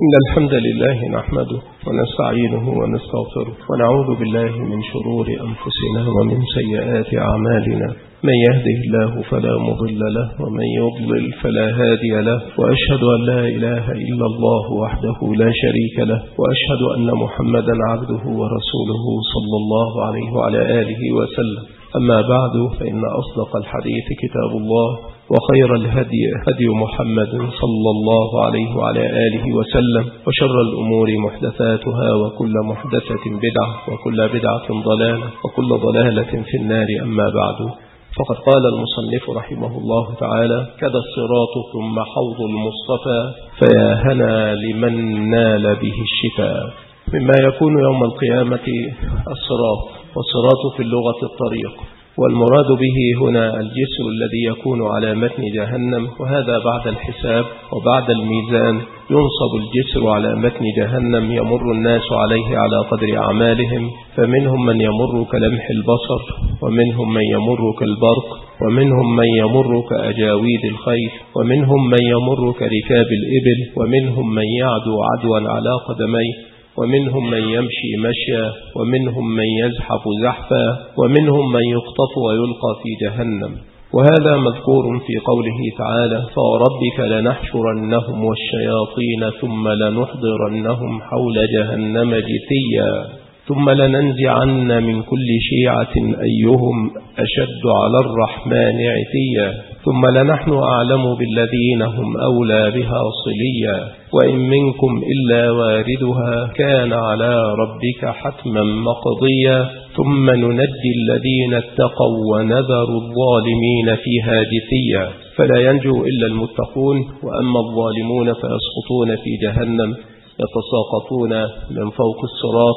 إن الحمد لله نحمده ونستعينه ونستغفره ونعوذ بالله من شرور أنفسنا ومن سيئات أعمالنا. من يهده الله فلا مضل له ومن يضلل فلا هادي له، وأشهد أن لا إله إلا الله وحده لا شريك له، وأشهد أن محمدا عبده ورسوله صلى الله عليه وعلى آله وسلم. أما بعد، فإن أصدق الحديث كتاب الله، وخير الهدي هدي محمد صلى الله عليه وعلى آله وسلم، وشر الأمور محدثاتها، وكل محدثة بدعة، وكل بدعة ضلالة، وكل ضلالة في النار. أما بعد، فقد قال المصنف رحمه الله تعالى: كذا الصراط ثم حوض المصطفى، فيا هنا لمن نال به الشفاء. مما يكون يوم القيامة الصراط، والصراط في اللغة الطريق، والمراد به هنا الجسر الذي يكون على متن جهنم، وهذا بعد الحساب وبعد الميزان ينصب الجسر على متن جهنم، يمر الناس عليه على قدر أعمالهم، فمنهم من يمر كلمح البصر، ومنهم من يمر كالبرق، ومنهم من يمر كأجاويد الخيل، ومنهم من يمر كركاب الإبل، ومنهم من يعدو عدوا على قدميه، ومنهم من يمشي مشيا، ومنهم من يزحف زحفا، ومنهم من يخطف ويلقى في جهنم. وهذا مذكور في قوله تعالى: فوربك لنحشرنهم والشياطين ثم لنحضرنهم حول جهنم جثيا ثم لننزعن من كل شيعة أيهم أشد على الرحمن عتيا ثم لنحن أعلم بالذين هم أولى بها صليا وإن منكم إلا واردها كان على ربك حتما مقضيا ثم ننجي الذين اتقوا ونذر الظالمين فيها جثيا. فلا ينجو إلا المتقون، وأما الظالمون فيسقطون في جهنم يتساقطون من فوق الصراط،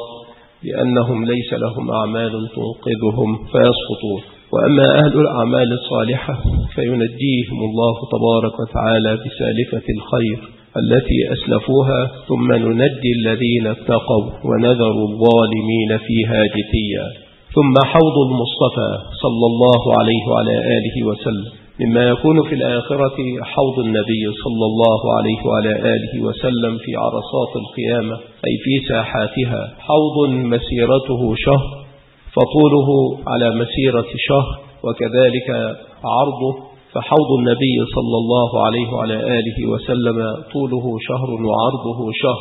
لأنهم ليس لهم أعمال تنقذهم فيسقطون. وأما أهل الأعمال الصالحة فينجيهم الله تبارك وتعالى بسالفة الخير التي أسلفوها، ثم ننجي الذين اتقوا ونذر الظالمين فيها جثيا. ثم حوض المصطفى صلى الله عليه وعلى آله وسلم. مما يكون في الآخرة حوض النبي صلى الله عليه وعلى آله وسلم في عرصات القيامة، أي في ساحاتها، حوض مسيرته شهر، فطوله على مسيرة شهر، وكذلك عرضه. فحوض النبي صلى الله عليه وعلى آله وسلم طوله شهر وعرضه شهر،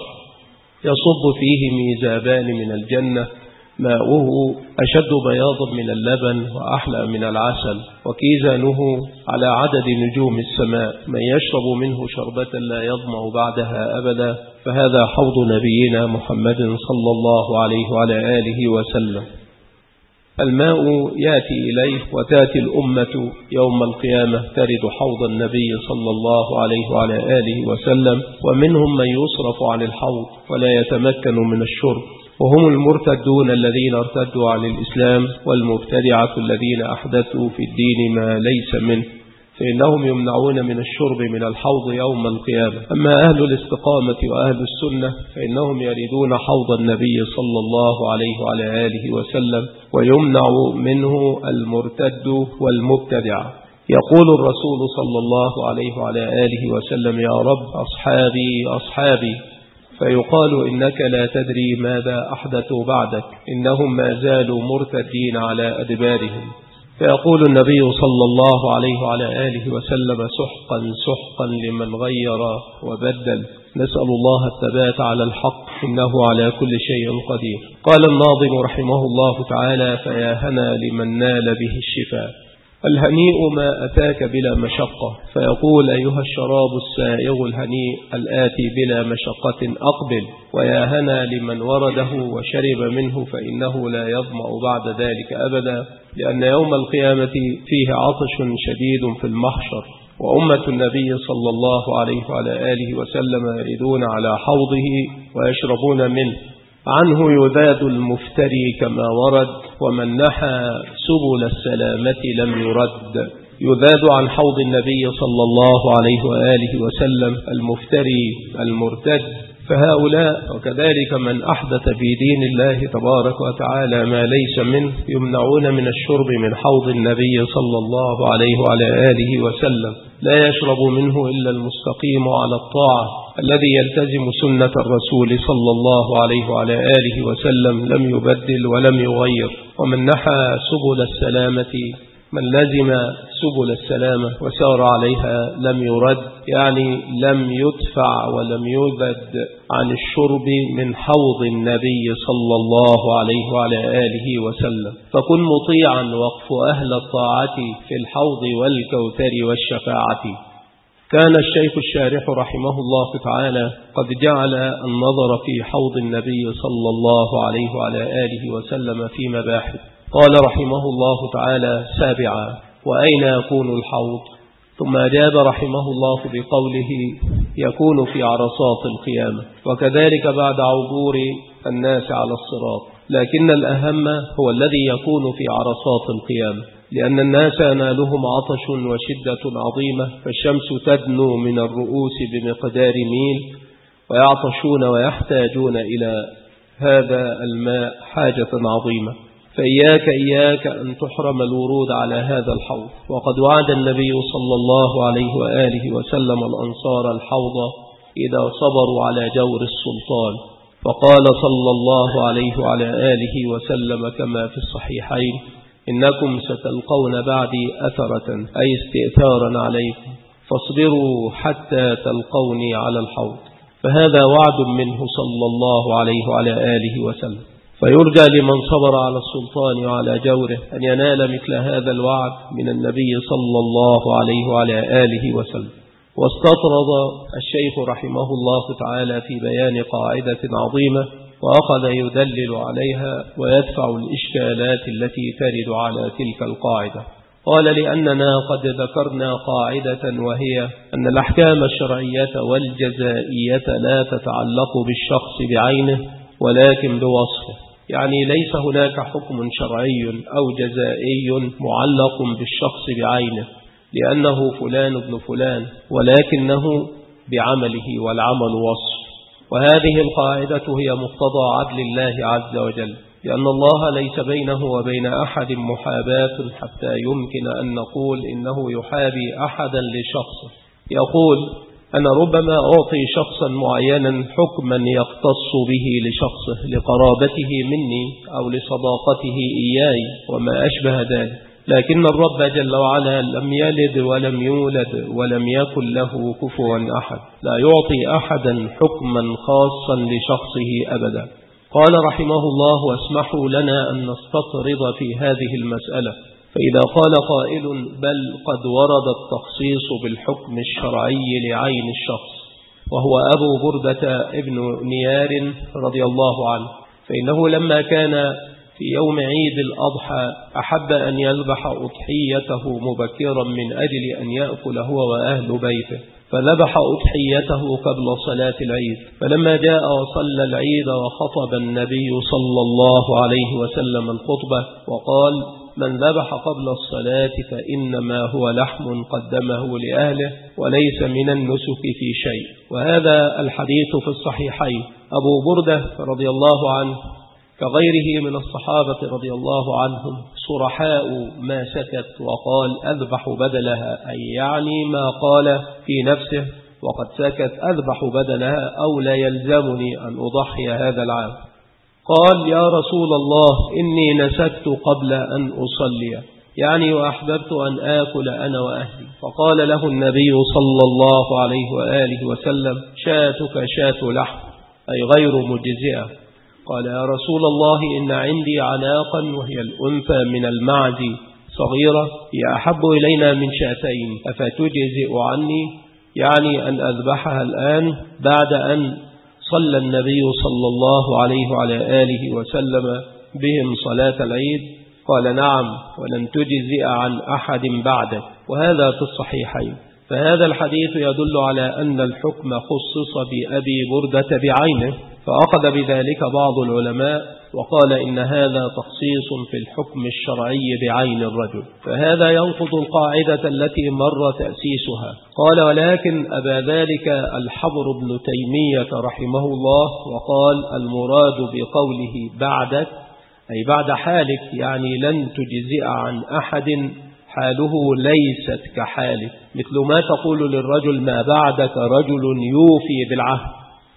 يصب فيه ميزابان من الجنة، ماؤه أشد بياضا من اللبن وأحلى من العسل، وكيزانه على عدد نجوم السماء، من يشرب منه شربة لا يظمأ بعدها أبدا. فهذا حوض نبينا محمد صلى الله عليه وعلى آله وسلم. الماء يأتي إليه، وتأتي الأمة يوم القيامة ترد حوض النبي صلى الله عليه وعلى آله وسلم، ومنهم من يصرف عن الحوض ولا يتمكن من الشرب، وهم المرتدون الذين ارتدوا عن الإسلام، والمبتدعة الذين أحدثوا في الدين ما ليس منه، فإنهم يمنعون من الشرب من الحوض يوم القيامة. أما أهل الاستقامة وأهل السنة فإنهم يريدون حوض النبي صلى الله عليه وعلى آله وسلم، ويمنع منه المرتد والمبتدع. يقول الرسول صلى الله عليه وعلى آله وسلم: يا رب أصحابي أصحابي، فيقال: إنك لا تدري ماذا أحدثوا بعدك، إنهم ما زالوا مرتدين على أدبارهم. فيقول النبي صلى الله عليه وعلى آله وسلم: سحقا سحقا لمن غير وبدل، نسأل الله الثبات على الحق، إنه على كل شيء قدير. قال الناظم رحمه الله تعالى: فيا هنا لمن نال به الشفاء. الهنيء ما أتاك بلا مشقة، فيقول: أيها الشراب السائغ الهنيء الآتي بلا مشقة أقبل، ويا هنا لمن ورده وشرب منه، فإنه لا يظمأ بعد ذلك أبدا، لأن يوم القيامة فيه عطش شديد في المحشر، وأمة النبي صلى الله عليه وعلى آله وسلم يريدون على حوضه ويشربون منه. عنه يذاد المفتري كما ورد، ومن نحى سبل السلامة لم يرد. يذاد عن حوض النبي صلى الله عليه وآله وسلم المفتري المرتد، فهؤلاء وكذلك من أحدث في دين الله تبارك وتعالى ما ليس منه يمنعون من الشرب من حوض النبي صلى الله عليه وعلى آله وسلم، لا يشرب منه إلا المستقيم على الطاعة الذي يلتزم سنة الرسول صلى الله عليه وعلى آله وسلم لم يبدل ولم يغير. ومن نحى سبل السلامة، من لزم سبل السلامة وسار عليها لم يرد، يعني لم يدفع ولم يبد عن الشرب من حوض النبي صلى الله عليه وعلى آله وسلم. فكن مطيعا وقف أهل الطاعة في الحوض والكوثر والشفاعة. كان الشيخ الشارح رحمه الله تعالى قد جعل النظر في حوض النبي صلى الله عليه وعلى آله وسلم في مباحث. قال رحمه الله تعالى: سابعا: وأين يكون الحوض؟ ثم أجاب رحمه الله بقوله: يكون في عرصات القيامة، وكذلك بعد عبور الناس على الصراط، لكن الأهم هو الذي يكون في عرصات القيامة، لأن الناس ينالهم عطش وشدة عظيمة، فالشمس تدنو من الرؤوس بمقدار ميل، ويعطشون ويحتاجون إلى هذا الماء حاجة عظيمة. فإياك أن تحرم الورود على هذا الحوض. وقد وعد النبي صلى الله عليه وآله وسلم الأنصار الحوض إذا صبروا على جور السلطان، فقال صلى الله عليه وعلى آله وسلم كما في الصحيحين: إنكم ستلقون بعدي أثرة، أي استئثارا عليكم، فاصبروا حتى تلقوني على الحوض. فهذا وعد منه صلى الله عليه وعلى آله وسلم. فيرجى لمن صبر على السلطان وعلى جوره أن ينال مثل هذا الوعد من النبي صلى الله عليه وعلى آله وسلم. واستطرد الشيخ رحمه الله تعالى في بيان قاعدة عظيمة، وأخذ يدلل عليها ويدفع الإشكالات التي ترد على تلك القاعدة. قال: لأننا قد ذكرنا قاعدة، وهي أن الأحكام الشرعية والجزائية لا تتعلق بالشخص بعينه ولكن بوصفه، يعني ليس هناك حكم شرعي أو جزائي معلق بالشخص بعينه لأنه فلان ابن فلان، ولكنه بعمله، والعمل وصف. وهذه القاعدة هي مقتضى عدل الله عز وجل، لأن الله ليس بينه وبين أحد محاباة حتى يمكن أن نقول إنه يحابي أحدا لشخصه. يقول: أنا ربما أعطي شخصا معينا حكما يختص به لشخصه لقرابته مني أو لصداقته إياي وما أشبه ذلك، لكن الرب جل وعلا لم يلد ولم يولد ولم يكن له كفوا أحد، لا يعطي أحدا حكما خاصا لشخصه أبدا. قال رحمه الله: واسمحوا لنا أن نستطرد في هذه المسألة. فإذا قال قائل: بل قد ورد التخصيص بالحكم الشرعي لعين الشخص، وهو أبو بردة ابن نيار رضي الله عنه، فإنه لما كان في يوم عيد الأضحى أحب أن يذبح أضحيته مبكرا من أجل أن يأكل هو وأهل بيته، فذبح أضحيته قبل صلاة العيد. فلما جاء وصلى العيد وخطب النبي صلى الله عليه وسلم الخطبة وقال: من ذبح قبل الصلاة فإنما هو لحم قدمه لأهله وليس من النسك في شيء. وهذا الحديث في الصحيحين. أبو بردة رضي الله عنه كغيره من الصحابة رضي الله عنهم صرحاء ما سكت وقال: أذبح بدلها، أي يعني ما قال في نفسه وقد سكت، أذبح بدلها أو لا يلزمني أن أضحي هذا العام. قال: يا رسول الله، إني نسكت قبل أن أصلي، يعني وأحببت أن آكل أنا وأهلي. فقال له النبي صلى الله عليه وآله وسلم: شاتك شات لحم، أي غير مجزئة. قال: يا رسول الله، إن عندي عناقا وهي الأنثى من المعز صغيرة، هي أحب إلينا من شاتين، أفتجزئ عني؟ يعني أن أذبحها الآن بعد أن صلى النبي صلى الله عليه وعلى آله وسلم بهم صلاة العيد. قال: نعم، ولن تجزئ عن أحد بعدك. وهذا في الصحيحين. فهذا الحديث يدل على أن الحكم خصص بأبي بردة بعينه، فأخذ بذلك بعض العلماء وقال إن هذا تخصيص في الحكم الشرعي بعين الرجل، فهذا ينقض القاعدة التي مر تأسيسها. قال: ولكن أبى ذلك الحبر بن تيمية رحمه الله، وقال: المراد بقوله بعدك أي بعد حالك، يعني لن تجزئ عن أحد حاله ليست كحاله، مثل ما تقول للرجل ما بعدك رجل يوفي بالعهد،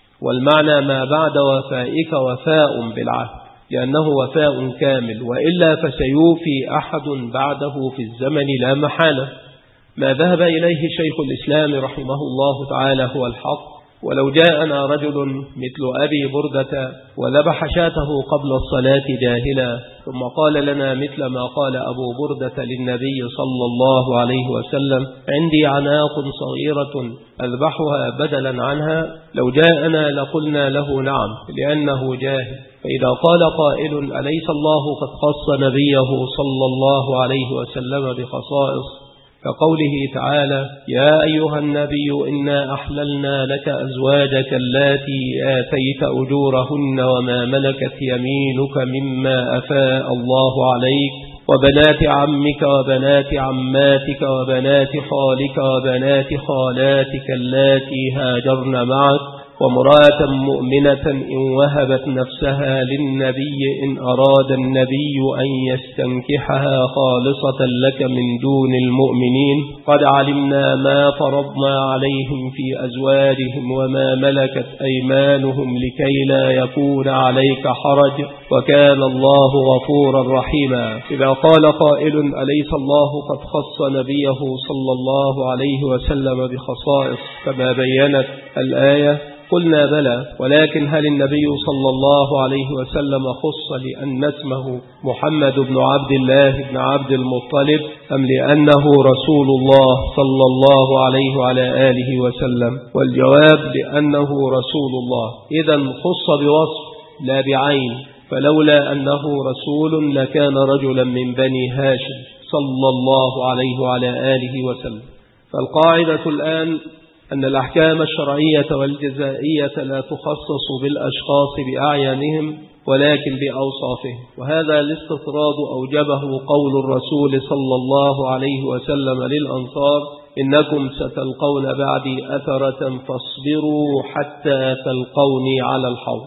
والمعنى ما بعد وفائك وفاء بالعهد، لأنه وفاء كامل، وإلا فسيوفي أحد بعده في الزمن لا محالة. ما ذهب إليه شيخ الإسلام رحمه الله تعالى هو الحق. ولو جاءنا رجل مثل أبي بردة وذبح شاته قبل الصلاة جاهلا، ثم قال لنا مثل ما قال أبو بردة للنبي صلى الله عليه وسلم: عندي عناق صغيرة أذبحها بدلا عنها، لو جاءنا لقلنا له نعم، لأنه جاهل. فإذا قال قائل: أليس الله قد خص نبيه صلى الله عليه وسلم بخصائص، كقوله تعالى: يا أيها النبي إنا أحللنا لك أزواجك اللاتي آتيت أجورهن وما ملكت يمينك مما أفاء الله عليك وبنات عمك وبنات عماتك وبنات خالك وبنات خالاتك اللاتي هاجرن معك وامرأة مؤمنة إن وهبت نفسها للنبي إن أراد النبي أن يستنكحها خالصة لك من دون المؤمنين، قد علمنا ما فرضنا عليهم في أزواجهم وما ملكت أيمانهم لكي لا يكون عليك حرج وكان الله غفورا رحيما. إذا قال قائل: أليس الله قد خص نبيه صلى الله عليه وسلم بخصائص كما بيّنت الآية؟ قلنا بلى، ولكن هل النبي صلى الله عليه وسلم خص لأن اسمه محمد بن عبد الله بن عبد المطلب، أم لأنه رسول الله صلى الله عليه وعلى آله وسلم؟ والجواب: لأنه رسول الله. إذن خص بوصف لا بعين، فلولا أنه رسول لكان رجلا من بني هاشم صلى الله عليه وعلى آله وسلم. فالقاعدة الآن أن الأحكام الشرعية والجزائية لا تخصص بالأشخاص بأعيانهم ولكن بأوصافهم، وهذا الاستطراد أوجبه قول الرسول صلى الله عليه وسلم للأنصار: إنكم ستلقون بعدي أثرة فاصبروا حتى تلقوني على الحوض.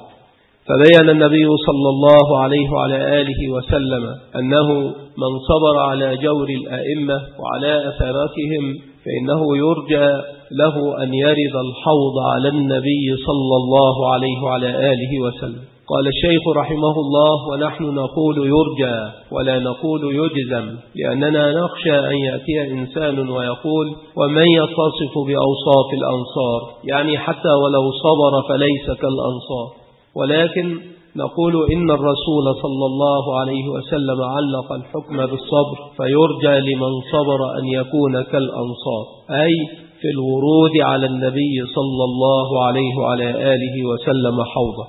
فبين النبي صلى الله عليه وعلى آله وسلم أنه من صبر على جور الأئمة وعلى أثرتهم فإنه يرجى له أن يرد الحوض على النبي صلى الله عليه وعلى آله وسلم. قال الشيخ رحمه الله: ونحن نقول يرجى ولا نقول يجزم، لأننا نخشى أن يأتي إنسان ويقول: ومن يتصف بأوصاف الأنصار، يعني حتى ولو صبر فليس كالأنصار. ولكن نقول إن الرسول صلى الله عليه وسلم علق الحكم بالصبر، فيرجى لمن صبر أن يكون كالأنصار، أي في الورود على النبي صلى الله عليه وعلى آله وسلم حوضه.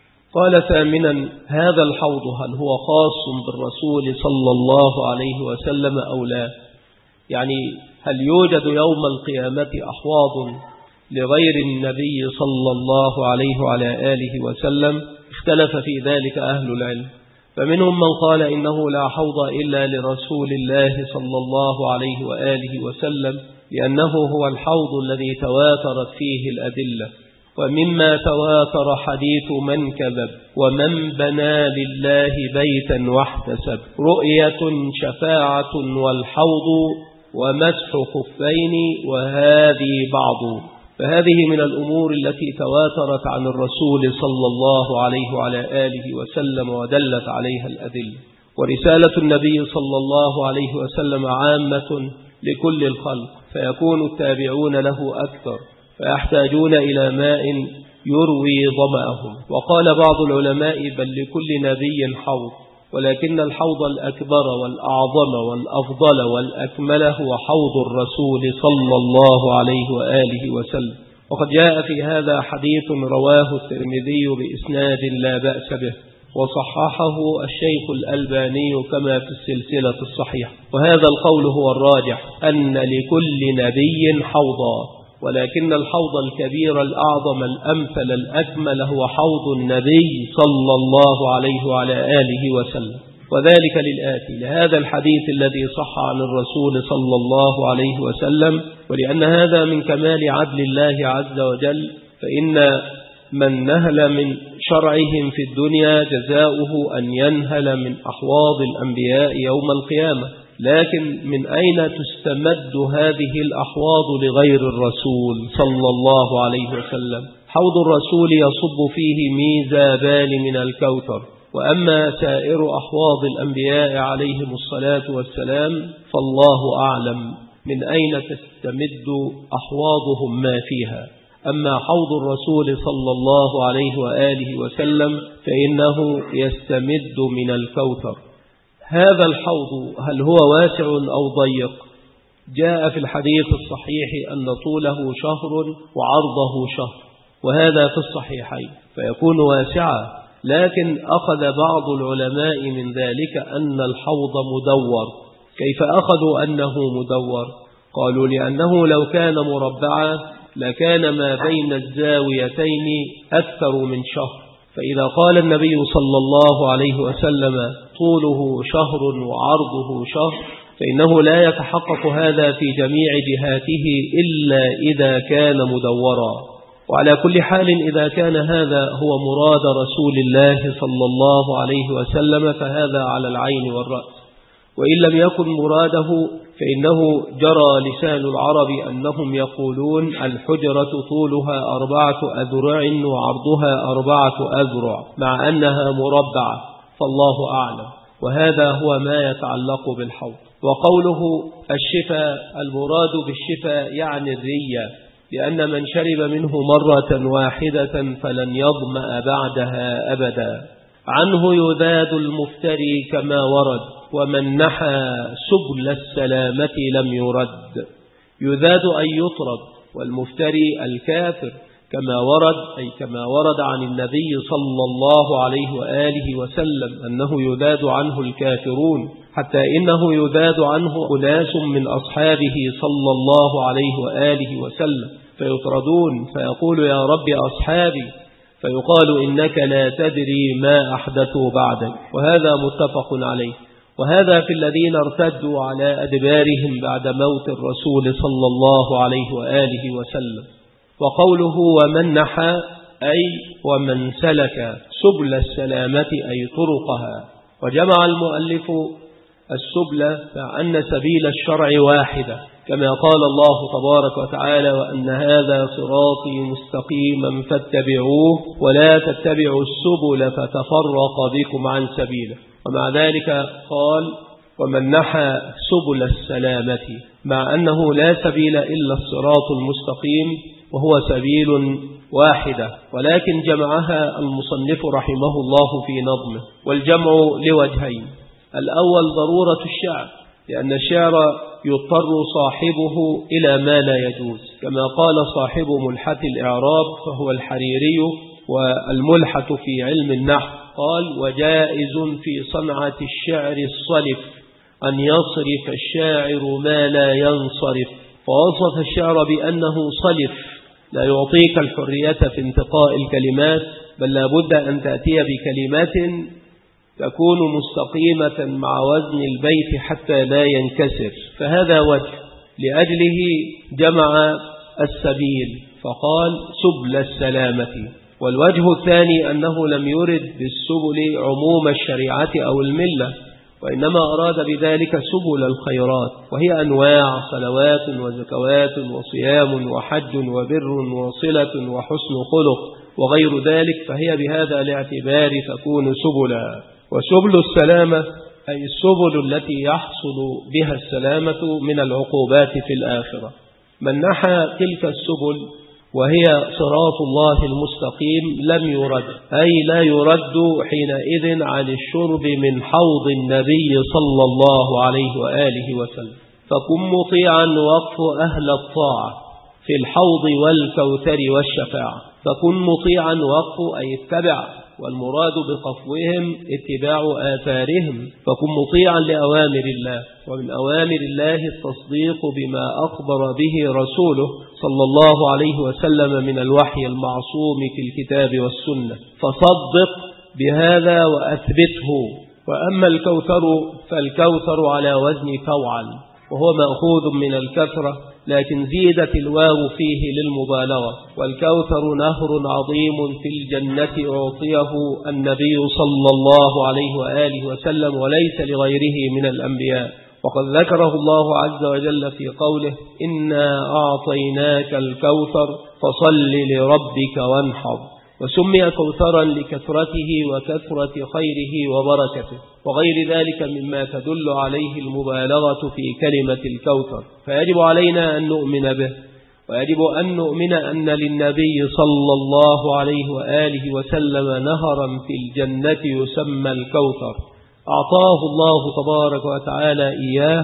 قال ثامنا: هذا الحوض هل هو خاص بالرسول صلى الله عليه وسلم أو لا؟ يعني هل يوجد يوم القيامة أحواض لغير النبي صلى الله عليه وعلى آله وسلم؟ اختلف في ذلك أهل العلم، فمنهم من قال إنه لا حوض إلا لرسول الله صلى الله عليه وآله وسلم، لأنه هو الحوض الذي تواترت فيه الأدلة، ومما تواتر حديث من كذب ومن بنى لله بيتا واحتسب، رؤية شفاعة والحوض ومسح خفين وهذه بعض. فهذه من الأمور التي تواترت عن الرسول صلى الله عليه وعلى آله وسلم ودلت عليها الأدلة. ورسالة النبي صلى الله عليه وسلم عامة لكل الخلق، فيكون التابعون له أكثر، فيحتاجون إلى ماء يروي ظمأهم. وقال بعض العلماء: بل لكل نبي حوض، ولكن الحوض الأكبر والأعظم والأفضل والأكمل هو حوض الرسول صلى الله عليه وآله وسلم. وقد جاء في هذا حديث رواه الترمذي بإسناد لا بأس به، وصححه الشيخ الألباني كما في السلسلة الصحيحة. وهذا القول هو الراجح، أن لكل نبي حوضا، ولكن الحوض الكبير الأعظم الأمثل الأكمل هو حوض النبي صلى الله عليه وعلى آله وسلم. وذلك للآتي: لهذا الحديث الذي صح عن الرسول صلى الله عليه وسلم، ولأن هذا من كمال عدل الله عز وجل، فإن من نهل من شرعهم في الدنيا جزاؤه أن ينهل من أحواض الأنبياء يوم القيامة، لكن من أين تستمد هذه الأحواض لغير الرسول صلى الله عليه وسلم؟ حوض الرسول يصب فيه ميزابان من الكوثر، وأما سائر أحواض الأنبياء عليهم الصلاة والسلام فالله أعلم من أين تستمد أحواضهم ما فيها. أما حوض الرسول صلى الله عليه وآله وسلم فإنه يستمد من الكوثر. هذا الحوض هل هو واسع أو ضيق؟ جاء في الحديث الصحيح أن طوله شهر وعرضه شهر، وهذا في الصحيحين، فيكون واسعا. لكن أخذ بعض العلماء من ذلك أن الحوض مدور. كيف أخذوا أنه مدور؟ قالوا لأنه لو كان مربعا لكان ما بين الزاويتين أكثر من شهر، فإذا قال النبي صلى الله عليه وسلم طوله شهر وعرضه شهر فإنه لا يتحقق هذا في جميع جهاته إلا إذا كان مدورا. وعلى كل حال إذا كان هذا هو مراد رسول الله صلى الله عليه وسلم فهذا على العين والرأس، وإن لم يكن مراده فإنه جرى لسان العرب أنهم يقولون الحجرة طولها 4 أذرع وعرضها 4 أذرع مع أنها مربعة، فالله أعلم. وهذا هو ما يتعلق بالحوض. وقوله الشفاء، المراد بالشفاء يعني الرية، لأن من شرب منه مرة واحدة فلن يظمأ بعدها أبدا. عنه يذاد المفتري كما ورد، ومن نحى سبل السلامة لم يرد. يذاد أن يطرد، والمفتري الكافر كما ورد، أي كما ورد عن النبي صلى الله عليه وآله وسلم أنه يذاد عنه الكافرون، حتى إنه يذاد عنه أناس من أصحابه صلى الله عليه وآله وسلم فيطردون، فيقول يا رب أصحابي، فيقال إنك لا تدري ما أحدثوا بعدك. وهذا متفق عليه. وهذا في الذين ارتدوا على أدبارهم بعد موت الرسول صلى الله عليه وآله وسلم. وقوله ومن نحى أي ومن سلك سبل السلامة أي طرقها. وجمع المؤلف السبل فأن سبيل الشرع واحدة، كما قال الله تبارك وتعالى وأن هذا صراطي مستقيما فاتبعوه ولا تتبعوا السبل فتفرق بكم عن سبيله. ومع ذلك قال ومن نحى سبل السلامة، مع أنه لا سبيل إلا الصراط المستقيم وهو سبيل واحدة، ولكن جمعها المصنف رحمه الله في نظمه. والجمع لوجهين: الأول ضرورة الشعر، لأن الشعر يضطر صاحبه إلى ما لا يجوز، كما قال صاحب ملحة الإعراب فهو الحريري والملحة في علم النحو، قال وجائز في صنعة الشعر الصلف أن يصرف الشاعر ما لا ينصرف، فوصف الشعر بأنه صلف لا يعطيك الحرية في انتقاء الكلمات، بل لابد أن تأتي بكلمات تكون مستقيمة مع وزن البيت حتى لا ينكسر. فهذا وجه لأجله جمع السبيل فقال سبل السلامة. والوجه الثاني أنه لم يرد بالسبل عموم الشريعة أو الملة، وإنما أراد بذلك سبل الخيرات، وهي أنواع صلوات وزكوات وصيام وحج وبر وصلة وحسن خلق وغير ذلك، فهي بهذا الاعتبار تكون سبلا. وسبل السلامة أي السبل التي يحصل بها السلامة من العقوبات في الآخرة. من نحى تلك السبل وهي صراط الله المستقيم لم يرد، أي لا يرد حينئذ عن الشرب من حوض النبي صلى الله عليه وآله وسلم. فكن مطيعا وقف أهل الطاعة في الحوض والكوثر والشفاعة. فكن مطيعا وقف أي اتبع، والمراد بقفوهم اتباع آثارهم. فكن مطيعا لأوامر الله، ومن أوامر الله التصديق بما أخبر به رسوله صلى الله عليه وسلم من الوحي المعصوم في الكتاب والسنة، فصدق بهذا وأثبته. وأما الكوثر فالكوثر على وزن فوعل، وهو مأخوذ من الكثرة، لكن زيدت الواو فيه للمبالغة. والكوثر نهر عظيم في الجنة أعطيه النبي صلى الله عليه وآله وسلم وليس لغيره من الأنبياء، وقد ذكره الله عز وجل في قوله إنا أعطيناك الكوثر فصل لربك وانحر، وسمي كوثرا لكثرته وكثرة خيره وبركته وغير ذلك مما تدل عليه المبالغة في كلمة الكوثر، فيجب علينا أن نؤمن به، ويجب أن نؤمن أن للنبي صلى الله عليه وآله وسلم نهرا في الجنة يسمى الكوثر أعطاه الله تبارك وتعالى إياه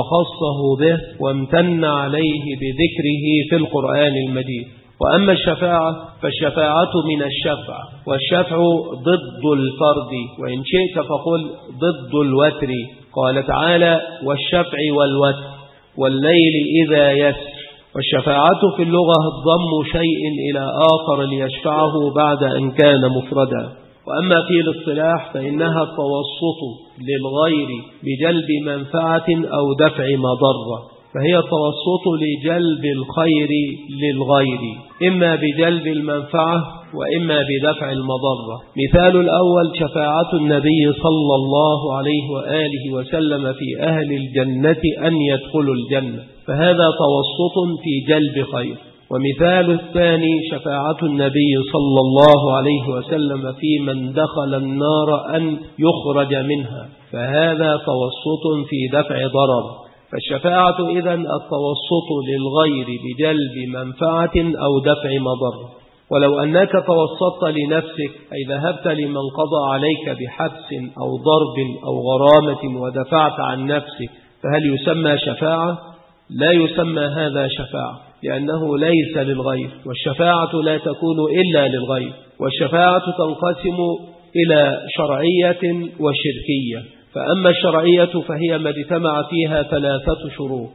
وخصه به وامتن عليه بذكره في القرآن المجيد. وأما الشفاعة فالشفاعة من الشفع، والشفع ضد الفرد، وإن شئت فقل ضد الوتر. قال تعالى والشفع والوتر والليل إذا يسر. والشفاعة في اللغة ضم شيء إلى آخر ليشفعه بعد أن كان مفردا. وأما في الاصطلاح فإنها التوسط للغير بجلب منفعة أو دفع مضرة، فهي التوسط لجلب الخير للغير إما بجلب المنفعة وإما بدفع المضرة. مثال الأول شفاعة النبي صلى الله عليه وآله وسلم في أهل الجنة أن يدخلوا الجنة، فهذا توسط في جلب خير. ومثال الثاني شفاعة النبي صلى الله عليه وسلم في من دخل النار أن يخرج منها، فهذا توسط في دفع ضرر. فالشفاعة إذن التوسط للغير بجلب منفعة أو دفع مضر. ولو أنك توسطت لنفسك أي ذهبت لمن قضى عليك بحبس أو ضرب أو غرامة ودفعت عن نفسك، فهل يسمى شفاعة؟ لا يسمى هذا شفاعة، لأنه ليس للغير، والشفاعة لا تكون إلا للغير. والشفاعة تنقسم إلى شرعية وشركية. فأما الشرعية فهي ما اجتمع فيها 3 شروط: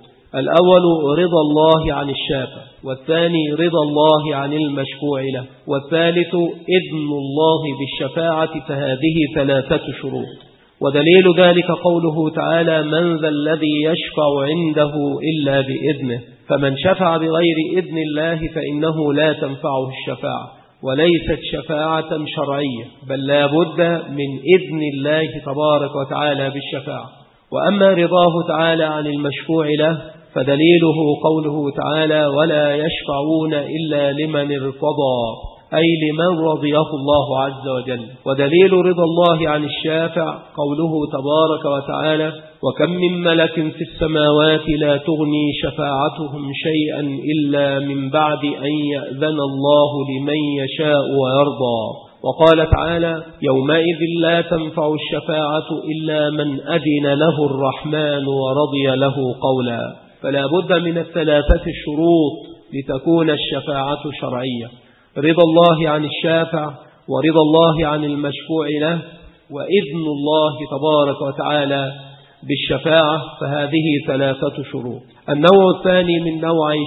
الأول رضا الله عن الشافع، والثاني رضا الله عن المشفوع له، والثالث إذن الله بالشفاعة، فهذه 3 شروط. ودليل ذلك قوله تعالى من ذا الذي يشفع عنده إلا بإذنه، فمن شفع بغير إذن الله فإنه لا تنفعه الشفاعة، وليست شفاعة شرعية، بل لا بد من إذن الله تبارك وتعالى بالشفاعة. وأما رضاه تعالى عن المشفوع له فدليله قوله تعالى ولا يشفعون إلا لمن ارتضى، أي لمن رضيه الله عز وجل. ودليل رضا الله عن الشافع قوله تبارك وتعالى وكم من ملك في السماوات لا تغني شفاعتهم شيئا إلا من بعد أن يأذن الله لمن يشاء ويرضى. وقال تعالى يومئذ لا تنفع الشفاعة إلا من أذن له الرحمن ورضي له قولا. فلا بد من 3 الشروط لتكون الشفاعة شرعية: رضا الله عن الشافع، ورضا الله عن المشفوع له، وإذن الله تبارك وتعالى بالشفاعة، فهذه 3 شروط. النوع الثاني من نوعي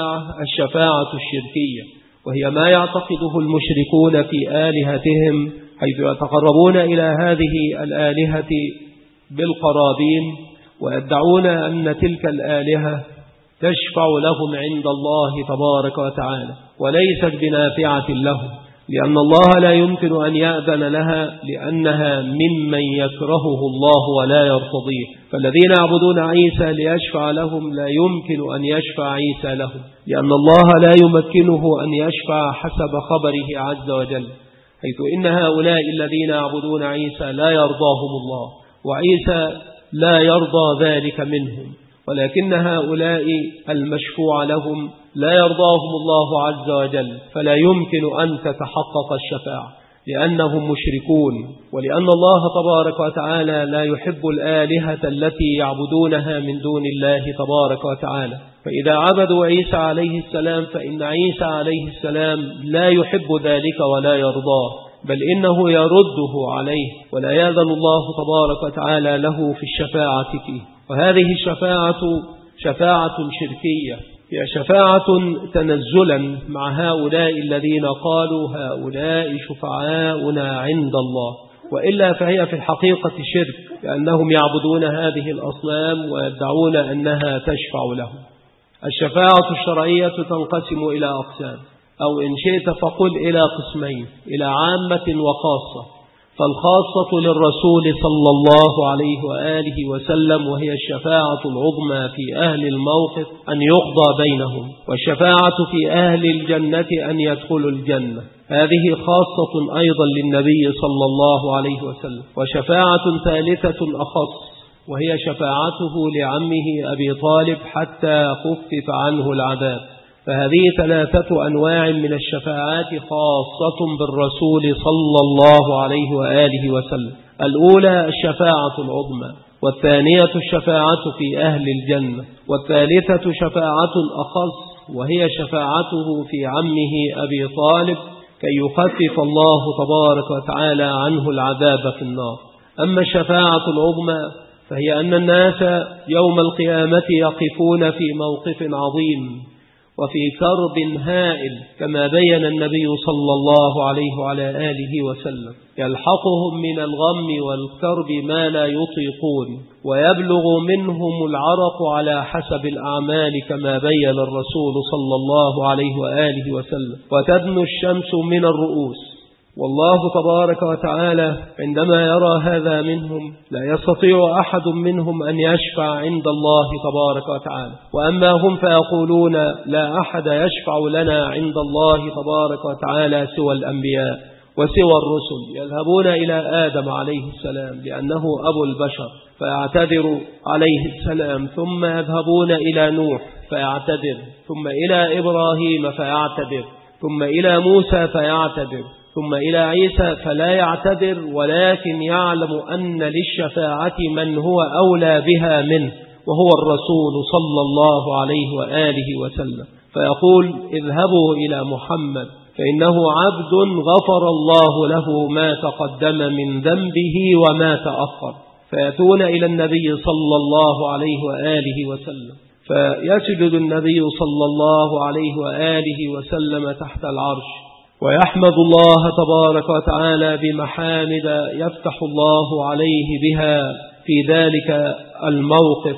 الشفاعة الشركية، وهي ما يعتقده المشركون في آلهتهم، حيث يتقربون إلى هذه الآلهة بالقرابين، ويدعون أن تلك الآلهة تشفع لهم عند الله تبارك وتعالى، وليست بنافعة لهم، لأن الله لا يمكن أن يأذن لها، لأنها ممن يكرهه الله ولا يرتضيه. فالذين يعبدون عيسى ليشفع لهم لا يمكن أن يشفع عيسى لهم، لأن الله لا يمكنه أن يشفع حسب خبره عز وجل، حيث إن هؤلاء الذين يعبدون عيسى لا يرضاهم الله، وعيسى لا يرضى ذلك منهم، ولكن هؤلاء المشفوع لهم لا يرضاهم الله عز وجل، فلا يمكن أن تتحقق الشفاعة لأنهم مشركون، ولأن الله تبارك وتعالى لا يحب الآلهة التي يعبدونها من دون الله تبارك وتعالى. فإذا عبدوا عيسى عليه السلام فإن عيسى عليه السلام لا يحب ذلك ولا يرضاه، بل إنه يرده عليه، ولا يأذن الله تبارك وتعالى له في الشفاعة فيه. وهذه الشفاعة شفاعة شركية، هي شفاعة تنزلا مع هؤلاء الذين قالوا هؤلاء شفعاؤنا عند الله، وإلا فهي في الحقيقة شرك، لأنهم يعبدون هذه الأصنام ويدعون أنها تشفع لهم. الشفاعة الشرعية تنقسم إلى أقسام، أو إن شئت فقل إلى قسمين: إلى عامة وخاصة. فالخاصة للرسول صلى الله عليه وآله وسلم، وهي الشفاعة العظمى في أهل الموقف أن يقضى بينهم، والشفاعة في أهل الجنة أن يدخلوا الجنة. هذه خاصة أيضا للنبي صلى الله عليه وسلم. وشفاعة ثالثة أخص، وهي شفاعته لعمه أبي طالب حتى خفف عنه العذاب. فهذه 3 أنواع من الشفاعات خاصة بالرسول صلى الله عليه وآله وسلم. الأولى الشفاعة العظمى، والثانية الشفاعة في أهل الجنة، والثالثة شفاعة أخص، وهي شفاعته في عمه أبي طالب كي يخفف الله تبارك وتعالى عنه العذاب في النار. أما الشفاعة العظمى فهي أن الناس يوم القيامة يقفون في موقف عظيم وفي كرب هائل، كما بين النبي صلى الله عليه وعلى آله وسلم، يلحقهم من الغم والكرب ما لا يطيقون، ويبلغ منهم العرق على حسب الأعمال كما بين الرسول صلى الله عليه وآله وسلم، وتدنو الشمس من الرؤوس. والله تبارك وتعالى عندما يرى هذا منهم لا يستطيع أحد منهم أن يشفع عند الله تبارك وتعالى. وأما هم فيقولون لا أحد يشفع لنا عند الله تبارك وتعالى سوى الأنبياء وسوى الرسل. يذهبون إلى آدم عليه السلام لأنه أبو البشر فيعتذر عليه السلام، ثم يذهبون إلى نوح فيعتذر، ثم إلى إبراهيم فيعتذر، ثم إلى موسى فيعتذر، ثم إلى عيسى فلا يعتذر، ولكن يعلم أن للشفاعة من هو أولى بها منه وهو الرسول صلى الله عليه وآله وسلم. فيقول اذهبوا إلى محمد فإنه عبد غفر الله له ما تقدم من ذنبه وما تأخر. فيأتون إلى النبي صلى الله عليه وآله وسلم، فيسجد النبي صلى الله عليه وآله وسلم تحت العرش ويحمد الله تبارك وتعالى بمحامد يفتح الله عليه بها في ذلك الموقف،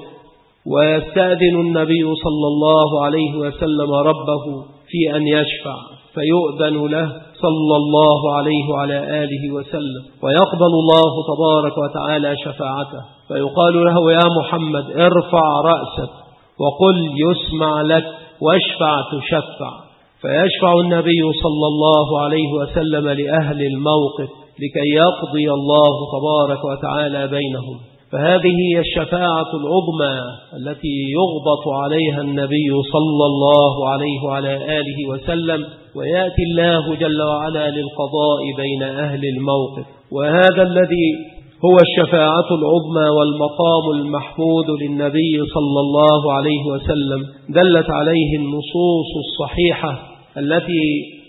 ويستأذن النبي صلى الله عليه وسلم ربه في أن يشفع فيؤذن له صلى الله عليه وعلى آله وسلم، ويقبل الله تبارك وتعالى شفاعته، فيقال له يا محمد ارفع رأسك وقل يسمع لك واشفع تشفع. فيشفع النبي صلى الله عليه وسلم لأهل الموقف لكي يقضي الله تبارك وتعالى بينهم. فهذه هي الشفاعة العظمى التي يغبط عليها النبي صلى الله عليه وعلى آله وسلم، ويأتي الله جل وعلا للقضاء بين أهل الموقف. وهذا الذي هو الشفاعة العظمى والمقام المحمود للنبي صلى الله عليه وسلم دلت عليه النصوص الصحيحة التي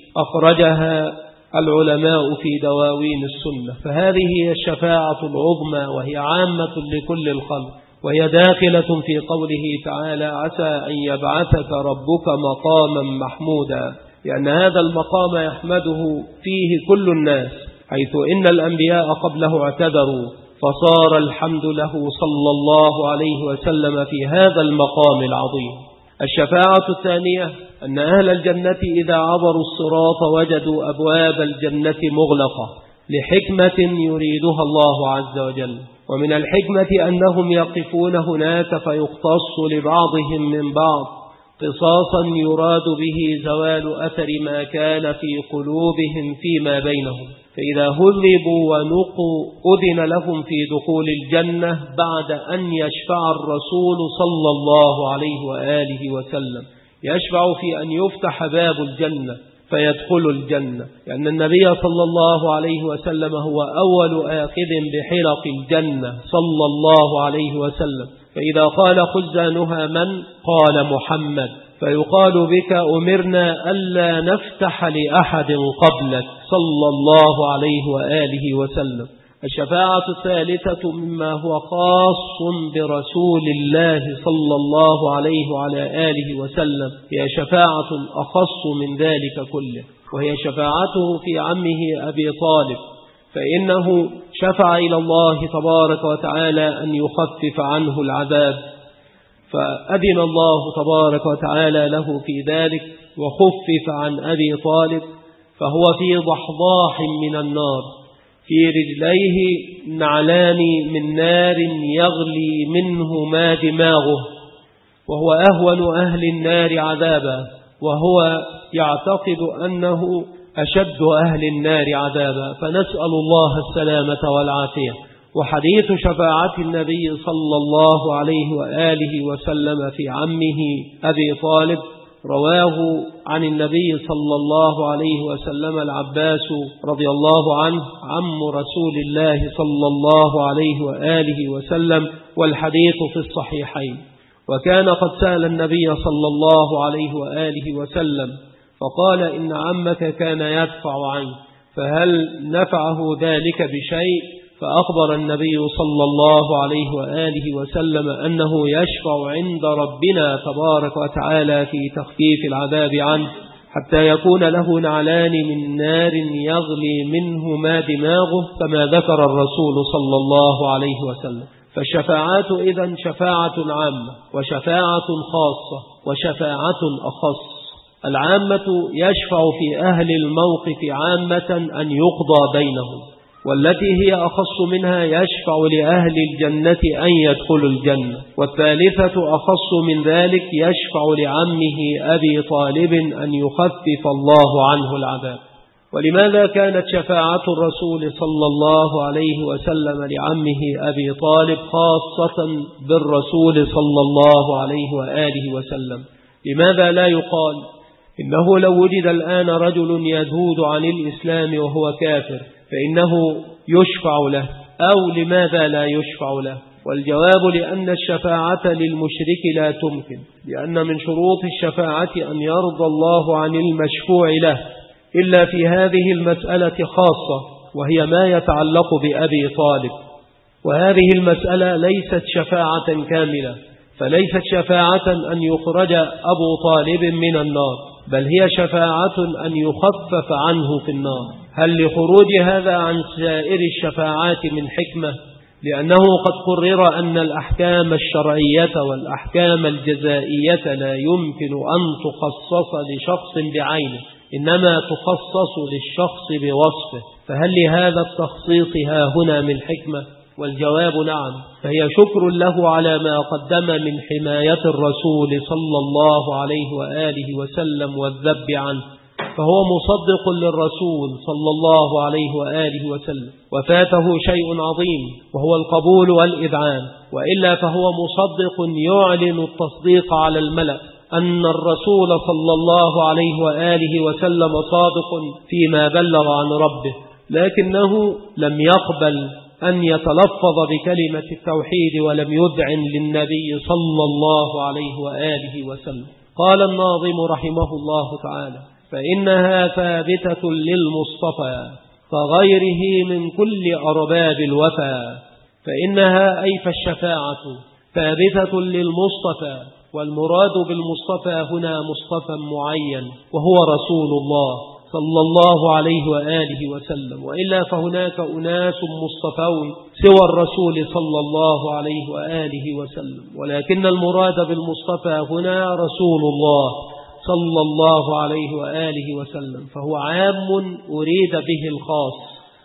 أخرجها العلماء في دواوين السنة. فهذه هي الشفاعة العظمى، وهي عامة لكل الخلق، وهي داخلة في قوله تعالى عسى أن يبعثك ربك مقاما محمودا، لأن هذا المقام يحمده فيه كل الناس، حيث إن الأنبياء قبله اعتذروا، فصار الحمد له صلى الله عليه وسلم في هذا المقام العظيم. الشفاعة الثانية أن أهل الجنة إذا عبروا الصراط وجدوا أبواب الجنة مغلقة لحكمة يريدها الله عز وجل، ومن الحكمة أنهم يقفون هناك فيقتص لبعضهم من بعض قصاصا يراد به زوال أثر ما كان في قلوبهم فيما بينهم، فإذا هذبوا ونقوا أذن لهم في دخول الجنة بعد أن يشفع الرسول صلى الله عليه وآله وسلم، يشفع في أن يفتح باب الجنة فيدخل الجنة، لأن النبي صلى الله عليه وسلم هو أول آخذ بحلق الجنة صلى الله عليه وسلم. فإذا قال خزانها من؟ قال محمد، فيقال بك أمرنا ألا نفتح لأحد قبلك صلى الله عليه وآله وسلم. الشفاعة الثالثة مما هو خاص برسول الله صلى الله عليه وعلى آله وسلم هي شفاعة أخص من ذلك كله، وهي شفاعته في عمه أبي طالب، فإنه شفع إلى الله تبارك وتعالى أن يخفف عنه العذاب، فأذن الله تبارك وتعالى له في ذلك وخفف عن أبي طالب، فهو في ضحضاح من النار، في رجليه نعلان من نار يغلي منهما دماغه، وهو أهون أهل النار عذابا، وهو يعتقد أنه أشد أهل النار عذابا، فنسأل الله السلامة والعافية. وحديث شفاعة النبي صلى الله عليه وآله وسلم في عمه أبي طالب رواه عن النبي صلى الله عليه وسلم العباس رضي الله عنه عم رسول الله صلى الله عليه وآله وسلم، والحديث في الصحيحين. وكان قد سأل النبي صلى الله عليه وآله وسلم فقال إن عمك كان يدفع عنه، فهل نفعه ذلك بشيء؟ فأخبر النبي صلى الله عليه وآله وسلم أنه يشفع عند ربنا تبارك وتعالى في تخفيف العذاب عنه، حتى يكون له نعلان من نار يغلي منهما دماغه، كما ذكر الرسول صلى الله عليه وسلم. فالشفاعات إذن شفاعة عامة وشفاعة خاصة وشفاعة أخص. العامة يشفع في أهل الموقف عامة أن يقضى بينهم، والتي هي أخص منها يشفع لأهل الجنة أن يدخلوا الجنة، والثالثة أخص من ذلك يشفع لعمه أبي طالب أن يخفف الله عنه العذاب. ولماذا كانت شفاعة الرسول صلى الله عليه وسلم لعمه أبي طالب خاصة بالرسول صلى الله عليه وآله وسلم؟ لماذا لا يقال إنه لو وجد الآن رجل يذود عن الإسلام وهو كافر فإنه يشفع له، أو لماذا لا يشفع له؟ والجواب لأن الشفاعة للمشرك لا تمكن، لأن من شروط الشفاعة أن يرضى الله عن المشفوع له، إلا في هذه المسألة خاصة، وهي ما يتعلق بأبي طالب. وهذه المسألة ليست شفاعة كاملة، فليست شفاعة أن يخرج أبو طالب من النار، بل هي شفاعة أن يخفف عنه في النار. هل لخروج هذا عن سائر الشفاعات من حكمة؟ لأنه قد قرر أن الأحكام الشرعية والأحكام الجزائية لا يمكن أن تخصص لشخص بعينه، إنما تخصص للشخص بوصفه، فهل لهذا التخصيص هنا من حكمة؟ والجواب نعم، فهي شكر له على ما قدم من حماية الرسول صلى الله عليه وآله وسلم والذب عنه، فهو مصدق للرسول صلى الله عليه وآله وسلم، وفاته شيء عظيم وهو القبول والإذعان، وإلا فهو مصدق يعلن التصديق على الملأ أن الرسول صلى الله عليه وآله وسلم صادق فيما بلغ عن ربه، لكنه لم يقبل أن يتلفظ بكلمة التوحيد ولم يدعن للنبي صلى الله عليه وآله وسلم. قال الناظم رحمه الله تعالى: فإنها ثابتة للمصطفى كغيره من كل أرباب الوفا. فإنها أي فالشفاعة ثابتة للمصطفى، والمراد بالمصطفى هنا مصطفى معين وهو رسول الله صلى الله عليه وآله وسلم، وإلا فهناك أناس مصطفون سوى الرسول صلى الله عليه وآله وسلم، ولكن المراد بالمصطفى هنا رسول الله صلى الله عليه وآله وسلم، فهو عام أريد به الخاص.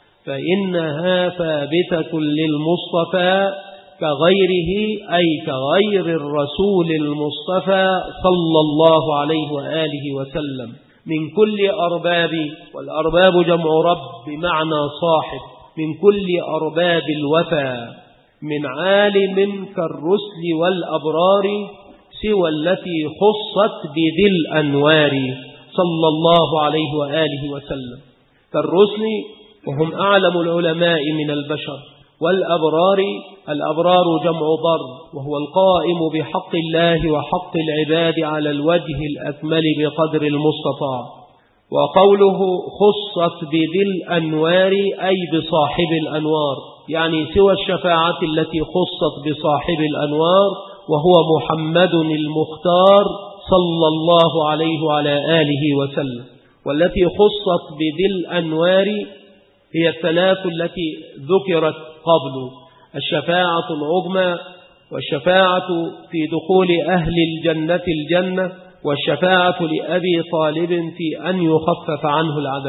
فإنها ثابتة للمصطفى كغيره أي كغير الرسول المصطفى صلى الله عليه وآله وسلم من كل أرباب، والأرباب جمع رب بمعنى صاحب، من كل أرباب الوفا، من عالم كالرسل والأبرار سوى التي خصت بذي الأنوار صلى الله عليه وآله وسلم. كالرسل وهم أعلم العلماء من البشر، والأبرار الأبرار جمع بر وهو القائم بحق الله وحق العباد على الوجه الأكمل بقدر المستطاع. وقوله خصت بذي الأنوار أي بصاحب الأنوار، يعني سوى الشفاعة التي خصت بصاحب الأنوار وهو محمد المختار صلى الله عليه وعلى آله وسلم. والتي خصت بذي الأنوار هي الثلاث التي ذكرت قبل: الشفاعة العظمى، والشفاعة في دخول أهل الجنة الجنة، والشفاعة لأبي طالب في أن يخفف عنه العذاب.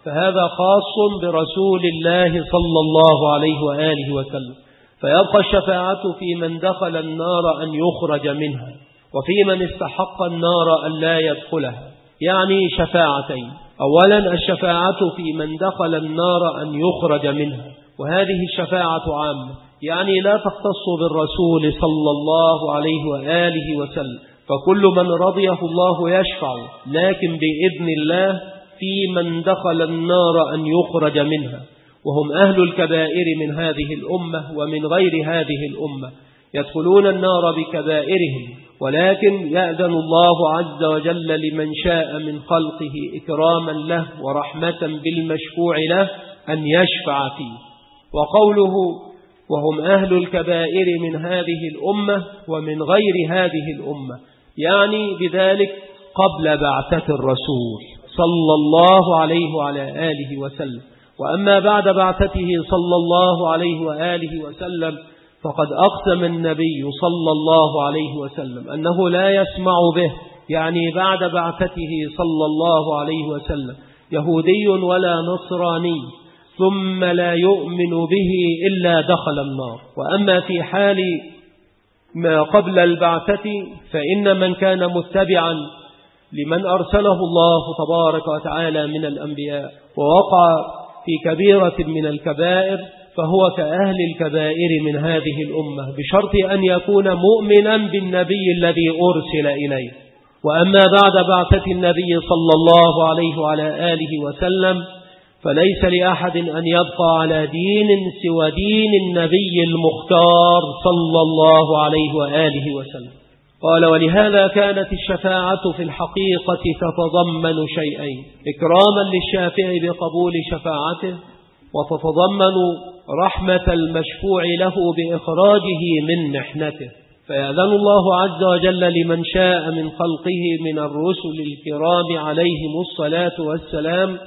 فهذا خاص برسول الله صلى الله عليه وآله وسلم. فيبقى الشفاعة في من دخل النار أن يخرج منها، وفي من استحق النار أن لا يدخلها، يعني شفاعتين. أولا الشفاعة في من دخل النار أن يخرج منها، وهذه الشفاعة عامة، يعني لا تختص بالرسول صلى الله عليه وآله وسلم، فكل من رضيه الله يشفع، لكن بإذن الله في من دخل النار أن يخرج منها، وهم أهل الكبائر من هذه الأمة ومن غير هذه الأمة، يدخلون النار بكبائرهم، ولكن يأذن الله عز وجل لمن شاء من خلقه إكراما له ورحمة بالمشفوع له أن يشفع فيه. وقوله وهم أهل الكبائر من هذه الأمة ومن غير هذه الأمة، يعني بذلك قبل بعثة الرسول صلى الله عليه وعلى آله وسلم. وأما بعد بعثته صلى الله عليه وآله وسلم فقد أقسم النبي صلى الله عليه وسلم أنه لا يسمع به، يعني بعد بعثته صلى الله عليه وسلم يهودي ولا نصراني ثم لا يؤمن به إلا دخل النار. وأما في حال ما قبل البعثة فإن من كان متبعا لمن أرسله الله تبارك وتعالى من الأنبياء ووقع في كبيرة من الكبائر فهو كأهل الكبائر من هذه الأمة، بشرط أن يكون مؤمنا بالنبي الذي أرسل إليه. وأما بعد بعثة النبي صلى الله عليه وعلى آله وسلم فليس لأحد أن يبقى على دين سوى دين النبي المختار صلى الله عليه وآله وسلم. قال ولهذا كانت الشفاعة في الحقيقة تتضمن شيئين: إكراما للشافع بقبول شفاعته، وتتضمن رحمة المشفوع له بإخراجه من محنته. فيأذن الله عز وجل لمن شاء من خلقه من الرسل الكرام عليهم الصلاة والسلام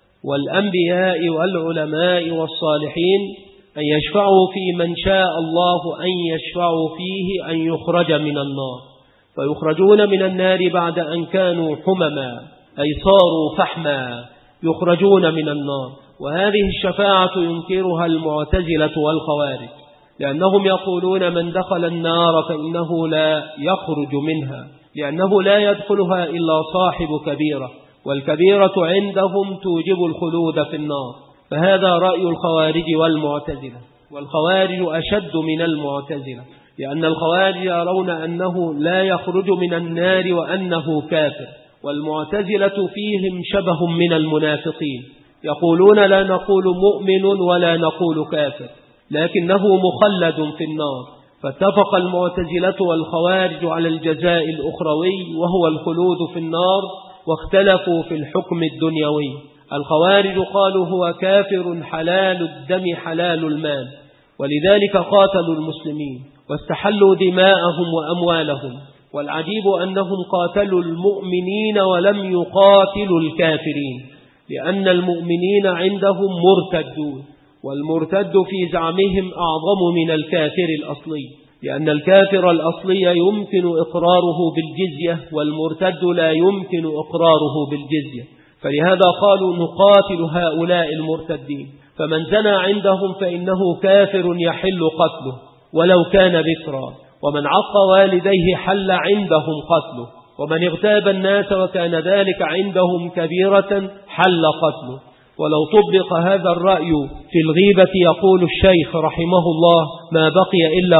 والأنبياء والعلماء والصالحين أن يشفعوا في من شاء الله أن يشفعوا فيه أن يخرج من النار، فيخرجون من النار بعد أن كانوا حمما، أي صاروا فحما، يخرجون من النار. وهذه الشفاعة ينكرها المعتزلة والخوارج، لأنهم يقولون من دخل النار فإنه لا يخرج منها، لأنه لا يدخلها إلا صاحب كبيرة، والكبيرة عندهم توجب الخلود في النار. فهذا رأي الخوارج والمعتزلة، والخوارج أشد من المعتزلة، لأن الخوارج يرون أنه لا يخرج من النار وأنه كافر، والمعتزلة فيهم شبه من المنافقين، يقولون لا نقول مؤمن ولا نقول كافر، لكنه مخلد في النار. فاتفق المعتزلة والخوارج على الجزاء الأخروي وهو الخلود في النار، واختلفوا في الحكم الدنيوي. الخوارج قالوا هو كافر حلال الدم حلال المال، ولذلك قاتلوا المسلمين واستحلوا دماءهم وأموالهم. والعجيب أنهم قاتلوا المؤمنين ولم يقاتلوا الكافرين، لأن المؤمنين عندهم مرتدون، والمرتد في زعمهم أعظم من الكافر الأصلي، لأن الكافر الأصلي يمكن إقراره بالجزية، والمرتد لا يمكن إقراره بالجزية. فلهذا قالوا نقاتل هؤلاء المرتدين، فمن زنى عندهم فإنه كافر يحل قتله ولو كان بكرا، ومن عق والديه حل عندهم قتله، ومن اغتاب الناس وكان ذلك عندهم كبيرة حل قتله. ولو طبق هذا الرأي في الغيبة يقول الشيخ رحمه الله ما بقي إلا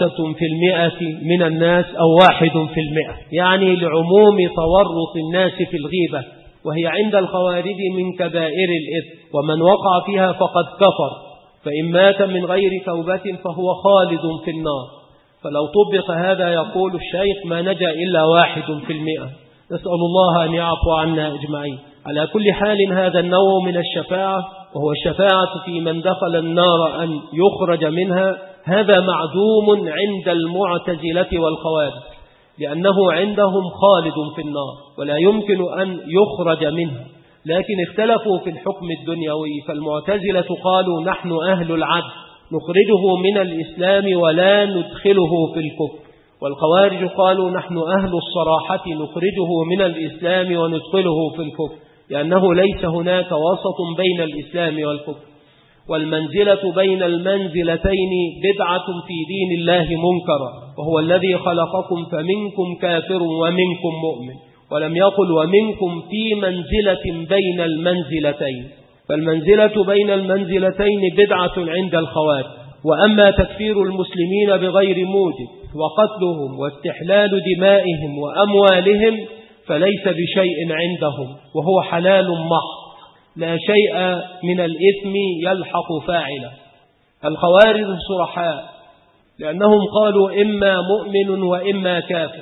5% من الناس أو 1%، يعني لعموم تورط الناس في الغيبة، وهي عند الخوارج من كبائر الإثم، ومن وقع فيها فقد كفر، فإن مات من غير توبة فهو خالد في النار. فلو طبق هذا يقول الشيخ ما نجا إلا 1%. نسأل الله أن يعفو عنا أجمعين. على كل حال هذا النوع من الشفاعة، وهو الشفاعة في من دخل النار أن يخرج منها، هذا معدوم عند المعتزلة والخوارج، لأنه عندهم خالد في النار ولا يمكن أن يخرج منها. لكن اختلفوا في الحكم الدنيوي، فالمعتزلة قالوا نحن أهل العدل نخرجه من الإسلام ولا ندخله في الكفر، والخوارج قالوا نحن أهل الصراحة نخرجه من الإسلام وندخله في الكفر. لأنه ليس هناك وسط بين الإسلام والكفر، والمنزلة بين المنزلتين بدعة في دين الله منكرة، وهو الذي خلقكم فمنكم كافر ومنكم مؤمن، ولم يقل ومنكم في منزلة بين المنزلتين، فالمنزلة بين المنزلتين بدعة عند الخوارج. وأما تكفير المسلمين بغير موجب وقتلهم واستحلال دمائهم وأموالهم فليس بشيء عندهم، وهو حلال محض لا شيء من الإثم يلحق فاعله. الخوارج صرحاء لأنهم قالوا إما مؤمن وإما كافر،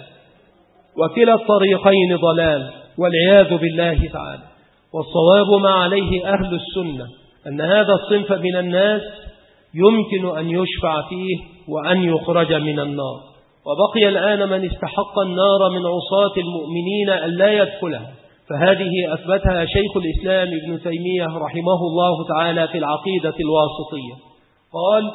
وكلا الطريقين ضلال والعياذ بالله تعالى. والصواب ما عليه أهل السنة أن هذا الصنف من الناس يمكن أن يشفع فيه وأن يخرج من النار. وبقي الآن من استحق النار من عصاة المؤمنين أن لا يدخلها، فهذه أثبتها شيخ الإسلام ابن تيمية رحمه الله تعالى في العقيدة الواسطية. قال: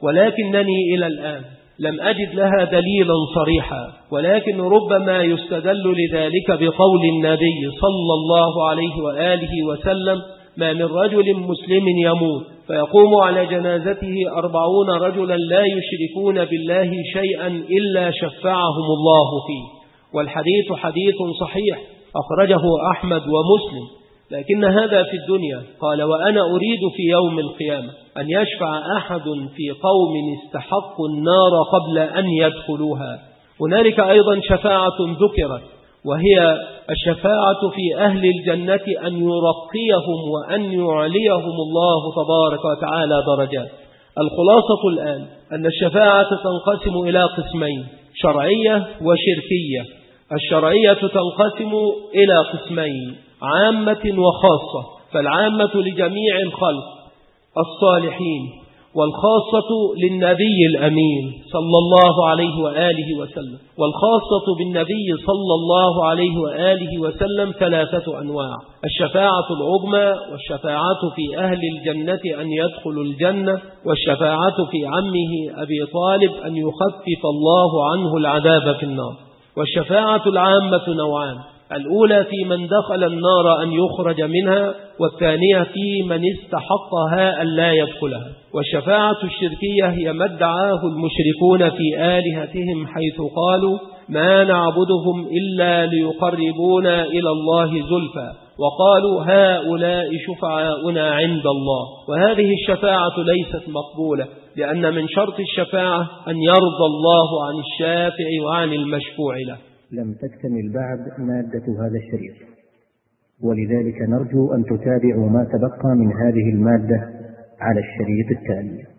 ولكنني إلى الآن لم أجد لها دليلا صريحا، ولكن ربما يستدل لذلك بقول النبي صلى الله عليه وآله وسلم: ما من رجل مسلم يموت فيقوم على جنازته 40 رجلا لا يشركون بالله شيئا إلا شفعهم الله فيه. والحديث حديث صحيح أخرجه أحمد ومسلم، لكن هذا في الدنيا. قال: وأنا أريد في يوم القيامة أن يشفع أحد في قوم استحقوا النار قبل أن يدخلوها. هنالك أيضا شفاعة ذكرت، وهي الشفاعة في أهل الجنة أن يرقيهم وأن يعليهم الله تبارك وتعالى درجات. الخلاصة الآن أن الشفاعة تنقسم إلى قسمين: شرعية وشركية. الشرعية تنقسم إلى قسمين: عامة وخاصة، فالعامة لجميع الخلق الصالحين، والخاصة للنبي الأمين صلى الله عليه وآله وسلم. والخاصة بالنبي صلى الله عليه وآله وسلم 3 أنواع: الشفاعة العظمى، والشفاعة في أهل الجنة أن يدخلوا الجنة، والشفاعة في عمه أبي طالب أن يخفف الله عنه العذاب في النار. والشفاعة العامة نوعان: الأولى في من دخل النار أن يخرج منها، والثانية في من استحقها أن لا يدخلها. والشفاعة الشركية هي ما ادعاه المشركون في آلهتهم، حيث قالوا: ما نعبدهم إلا ليقربونا إلى الله زلفى، وقالوا: هؤلاء شفعاؤنا عند الله. وهذه الشفاعة ليست مقبولة، لأن من شرط الشفاعة أن يرضى الله عن الشافع وعن المشفوع له. لم تكتمل بعد مادة هذا الشريط، ولذلك نرجو أن تتابعوا ما تبقى من هذه المادة على الشريط التالي.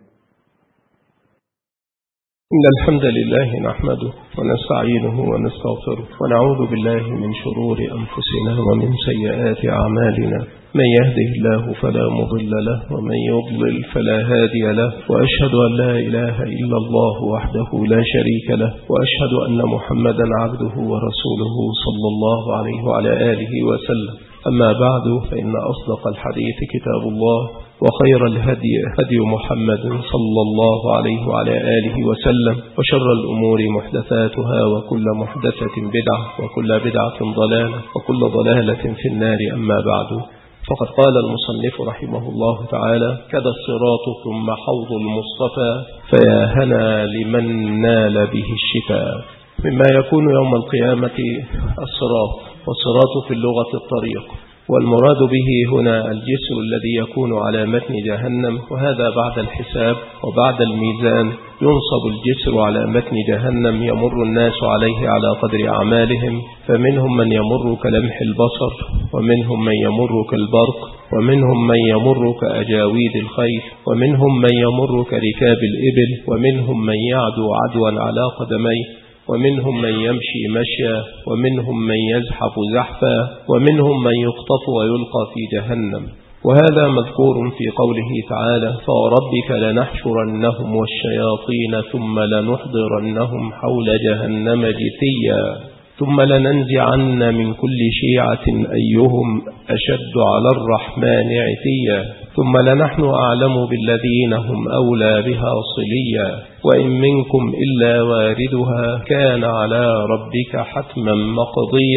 إن الحمد لله نحمده ونستعينه ونستغفره، ونعوذ بالله من شرور أنفسنا ومن سيئات أعمالنا. من يهده الله فلا مضل له، ومن يضلل فلا هادي له، وأشهد أن لا إله إلا الله وحده لا شريك له، وأشهد أن محمدا عبده ورسوله صلى الله عليه وعلى آله وسلم. أما بعد، فإن أصدق الحديث كتاب الله، وخير الهدي هدي محمد صلى الله عليه وعلى آله وسلم، وشر الأمور محدثاتها، وكل محدثة بدعة، وكل بدعة ضلالة، وكل ضلالة في النار. أما بعد، فقد قال المصنف رحمه الله تعالى: كذا الصراط ثم حوض المصطفى، فيا هنا لمن نال به الشفاء. مما يكون يوم القيامة الصراط، والصراط في اللغة الطريق، والمراد به هنا الجسر الذي يكون على متن جهنم، وهذا بعد الحساب وبعد الميزان ينصب الجسر على متن جهنم، يمر الناس عليه على قدر أعمالهم، فمنهم من يمر كلمح البصر، ومنهم من يمر كالبرق، ومنهم من يمر كأجاويد الخيل، ومنهم من يمر كركاب الإبل، ومنهم من يعدو عدوا على قدميه، ومنهم من يمشي مشيا، ومنهم من يزحف زحفا، ومنهم من يقطف ويلقى في جهنم. وهذا مذكور في قوله تعالى: فوربك لنحشرنهم والشياطين ثم لنحضرنهم حول جهنم جثيا ثم لننزعن من كل شيعة أيهم أشد على الرحمن عتيا ثم لنحن أعلم بالذين هم أولى بها صليا وإن منكم إلا واردها كان على ربك حتما مقضيا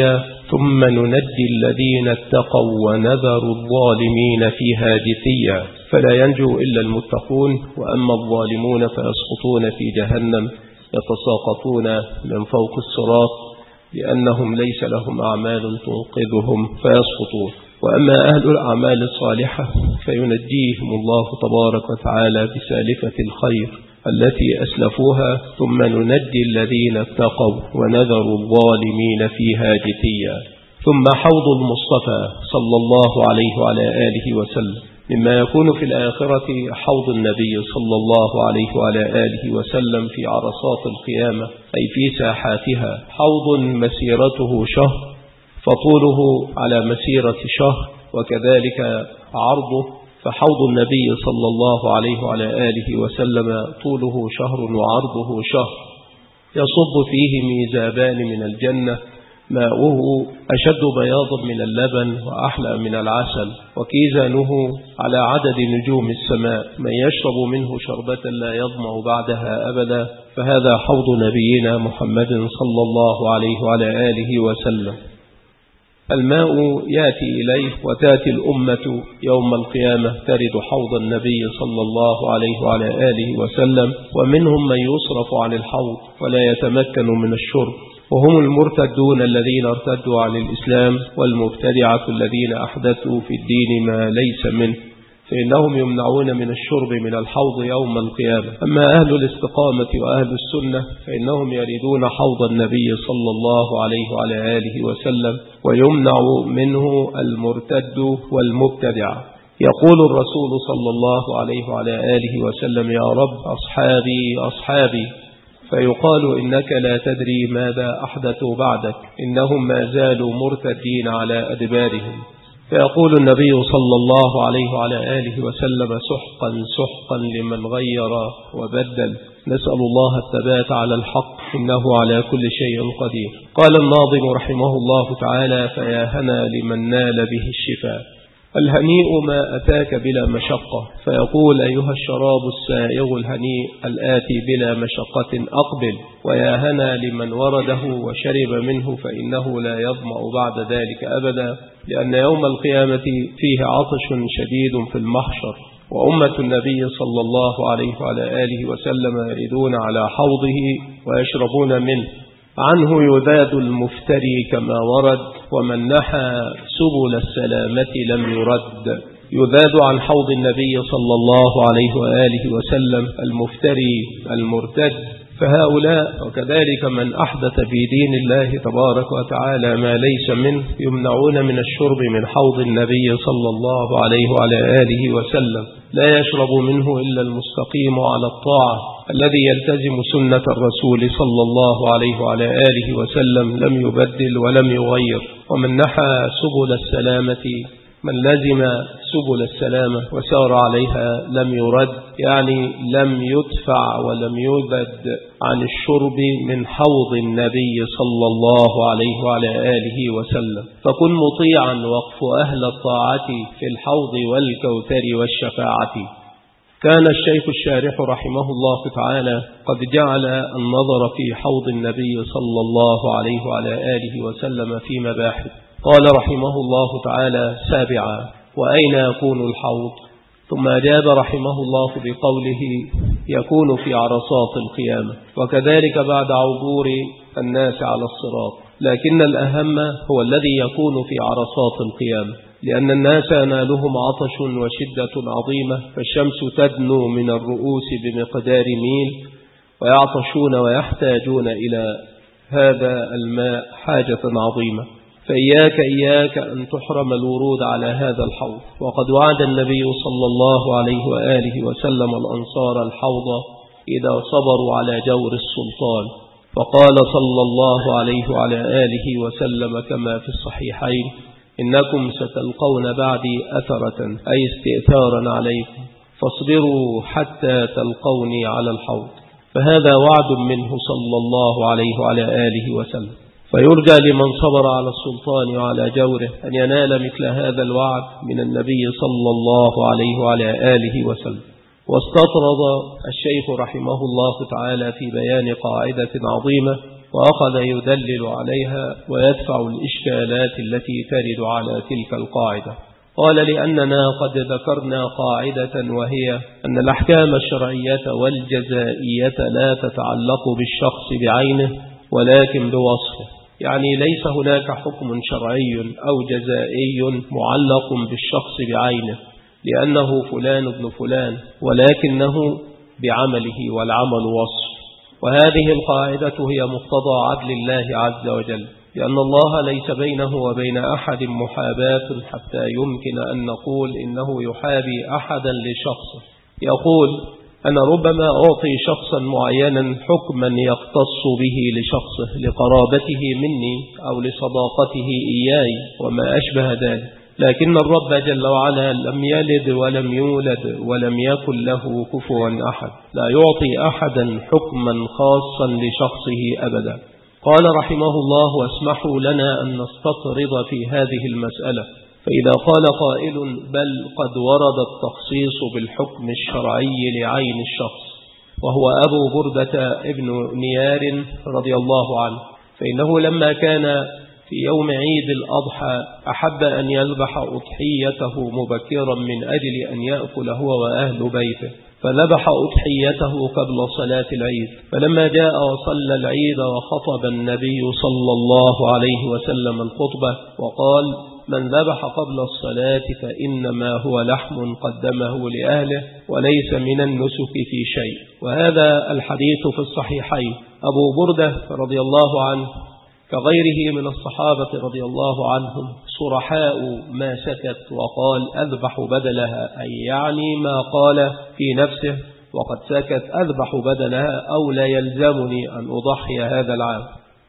ثم ننجي الذين اتقوا ونذر الظالمين فيها جثيا فلا ينجو إلا المتقون، وأما الظالمون فيسقطون في جهنم يتساقطون من فوق الصراط لأنهم ليس لهم أعمال تنقذهم فيسقطون. وأما أهل الأعمال الصالحة فينجيهم الله تبارك وتعالى بسالفة الخير التي أسلفوها، ثم ننجي الذين اتقوا ونذر الظالمين فيها جثيا. ثم حوض المصطفى صلى الله عليه وعلى آله وسلم مما يكون في الآخرة حوض النبي صلى الله عليه وعلى آله وسلم في عرصات القيامة أي في ساحاتها، حوض مسيرته شهر فطوله على مسيرة شهر، وكذلك عرضه، فحوض النبي صلى الله عليه وعلى آله وسلم طوله شهر وعرضه شهر، يصب فيه ميزابان من الجنة، ماؤه أشد بياضا من اللبن وأحلى من العسل، وكيزانه على عدد نجوم السماء، من يشرب منه شربة لا يظمأ بعدها أبدا. فهذا حوض نبينا محمد صلى الله عليه وعلى آله وسلم. الماء يأتي إليه وتأتي الأمة يوم القيامة ترد حوض النبي صلى الله عليه وعلى آله وسلم، ومنهم من يصرف عن الحوض ولا يتمكن من الشرب، وهم المرتدون الذين ارتدوا عن الإسلام والمبتدعة الذين أحدثوا في الدين ما ليس منه، فإنهم يمنعون من الشرب من الحوض يوم القيامة. أما أهل الاستقامة وأهل السنة فإنهم يريدون حوض النبي صلى الله عليه وعلى آله وسلم ويمنع منه المرتد والمبتدع. يقول الرسول صلى الله عليه وعلى آله وسلم: يا رب أصحابي أصحابي، فيقال إنك لا تدري ماذا أحدثوا بعدك، إنهم ما زالوا مرتدين على أدبارهم. فيقول النبي صلى الله عليه وعلى آله وسلم: سحقا سحقا لمن غير وبدل، نسأل الله الثبات على الحق إنه على كل شيء قدير. قال الناظم رحمه الله تعالى: فيا هنا لمن نال به الشفاء، الهنيء ما أتاك بلا مشقة، فيقول: أيها الشراب السائغ الهنيء الآتي بلا مشقة أقبل، ويا هنا لمن ورده وشرب منه فإنه لا يظمأ بعد ذلك أبدا، لأن يوم القيامة فيه عطش شديد في المحشر، وأمة النبي صلى الله عليه وعلى آله وسلم يريدون على حوضه ويشربون منه، عنه يذاد المفتري كما ورد، ومن نحى سبل السلامة لم يرد. يذاد عن حوض النبي صلى الله عليه وآله وسلم المفتري المرتد، فهؤلاء وكذلك من أحدث في دين الله تبارك وتعالى ما ليس منه يمنعون من الشرب من حوض النبي صلى الله عليه وعلى آله وسلم، لا يشرب منه إلا المستقيم على الطاعة الذي يلتزم سنة الرسول صلى الله عليه وعلى آله وسلم، لم يبدل ولم يغير. ومن نحى سبل السلامة، من لزم سبل السلامة وسار عليها لم يرد، يعني لم يدفع ولم يبد عن الشرب من حوض النبي صلى الله عليه وعلى آله وسلم. فكن مطيعا وقف أهل الطاعة في الحوض والكوثر والشفاعة. كان الشيخ الشارح رحمه الله تعالى قد جعل النظر في حوض النبي صلى الله عليه وعلى آله وسلم في مباحث. قال رحمه الله تعالى: سابعا: وأين يكون الحوض؟ ثم أجاب رحمه الله بقوله: يكون في عرصات القيامة، وكذلك بعد عبور الناس على الصراط، لكن الأهم هو الذي يكون في عرصات القيامة، لأن الناس ينالهم عطش وشدة عظيمة، فالشمس تدنو من الرؤوس بمقدار ميل، ويعطشون ويحتاجون إلى هذا الماء حاجة عظيمة، فإياك أن تحرم الورود على هذا الحوض. وقد وعد النبي صلى الله عليه وآله وسلم الأنصار الحوض إذا صبروا على جور السلطان، فقال صلى الله عليه وعلى آله وسلم كما في الصحيحين: إنكم ستلقون بعدي أثرة، أي استئثارا عليكم، فاصبروا حتى تلقوني على الحوض. فهذا وعد منه صلى الله عليه وعلى آله وسلم، فيرجى لمن صبر على السلطان وعلى جوره أن ينال مثل هذا الوعد من النبي صلى الله عليه وعلى آله وسلم. واستطرد الشيخ رحمه الله تعالى في بيان قاعدة عظيمة وأخذ يدلل عليها ويدفع الإشكالات التي ترد على تلك القاعدة. قال: لأننا قد ذكرنا قاعدة، وهي أن الأحكام الشرعية والجزائية لا تتعلق بالشخص بعينه ولكن بوصفه، يعني ليس هناك حكم شرعي أو جزائي معلق بالشخص بعينه لأنه فلان ابن فلان، ولكنه بعمله، والعمل وصف. وهذه القاعدة هي مقتضى عدل الله عز وجل، لأن الله ليس بينه وبين أحد محاباة حتى يمكن أن نقول إنه يحابي أحدا لشخصه. يقول: أنا ربما أعطي شخصا معينا حكما يختص به لشخصه لقرابته مني أو لصداقته إياي وما أشبه ذلك، لكن الرب جل وعلا لم يلد ولم يولد ولم يكن له كفوا أحد، لا يعطي أحدا حكما خاصا لشخصه أبدا. قال رحمه الله: واسمحوا لنا أن نستطرد في هذه المسألة، فإذا قال قائل: بل قد ورد التخصيص بالحكم الشرعي لعين الشخص، وهو أبو بردة ابن نيار رضي الله عنه، فإنه لما كان في يوم عيد الأضحى أحب أن يذبح أضحيته مبكرا من أجل أن يأكل هو وأهل بيته، فذبح أضحيته قبل صلاة العيد. فلما جاء وصلى العيد وخطب النبي صلى الله عليه وسلم الخطبة وقال: من ذبح قبل الصلاة فإنما هو لحم قدمه لأهله وليس من النسك في شيء. وهذا الحديث في الصحيحين. أبو بردة رضي الله عنه كغيره من الصحابة رضي الله عنهم صرحاء ما سكت وقال: أذبح بدلها، أي يعني ما قال في نفسه وقد سكت، أذبح بدلها أو لا يلزمني أن أضحي هذا العام.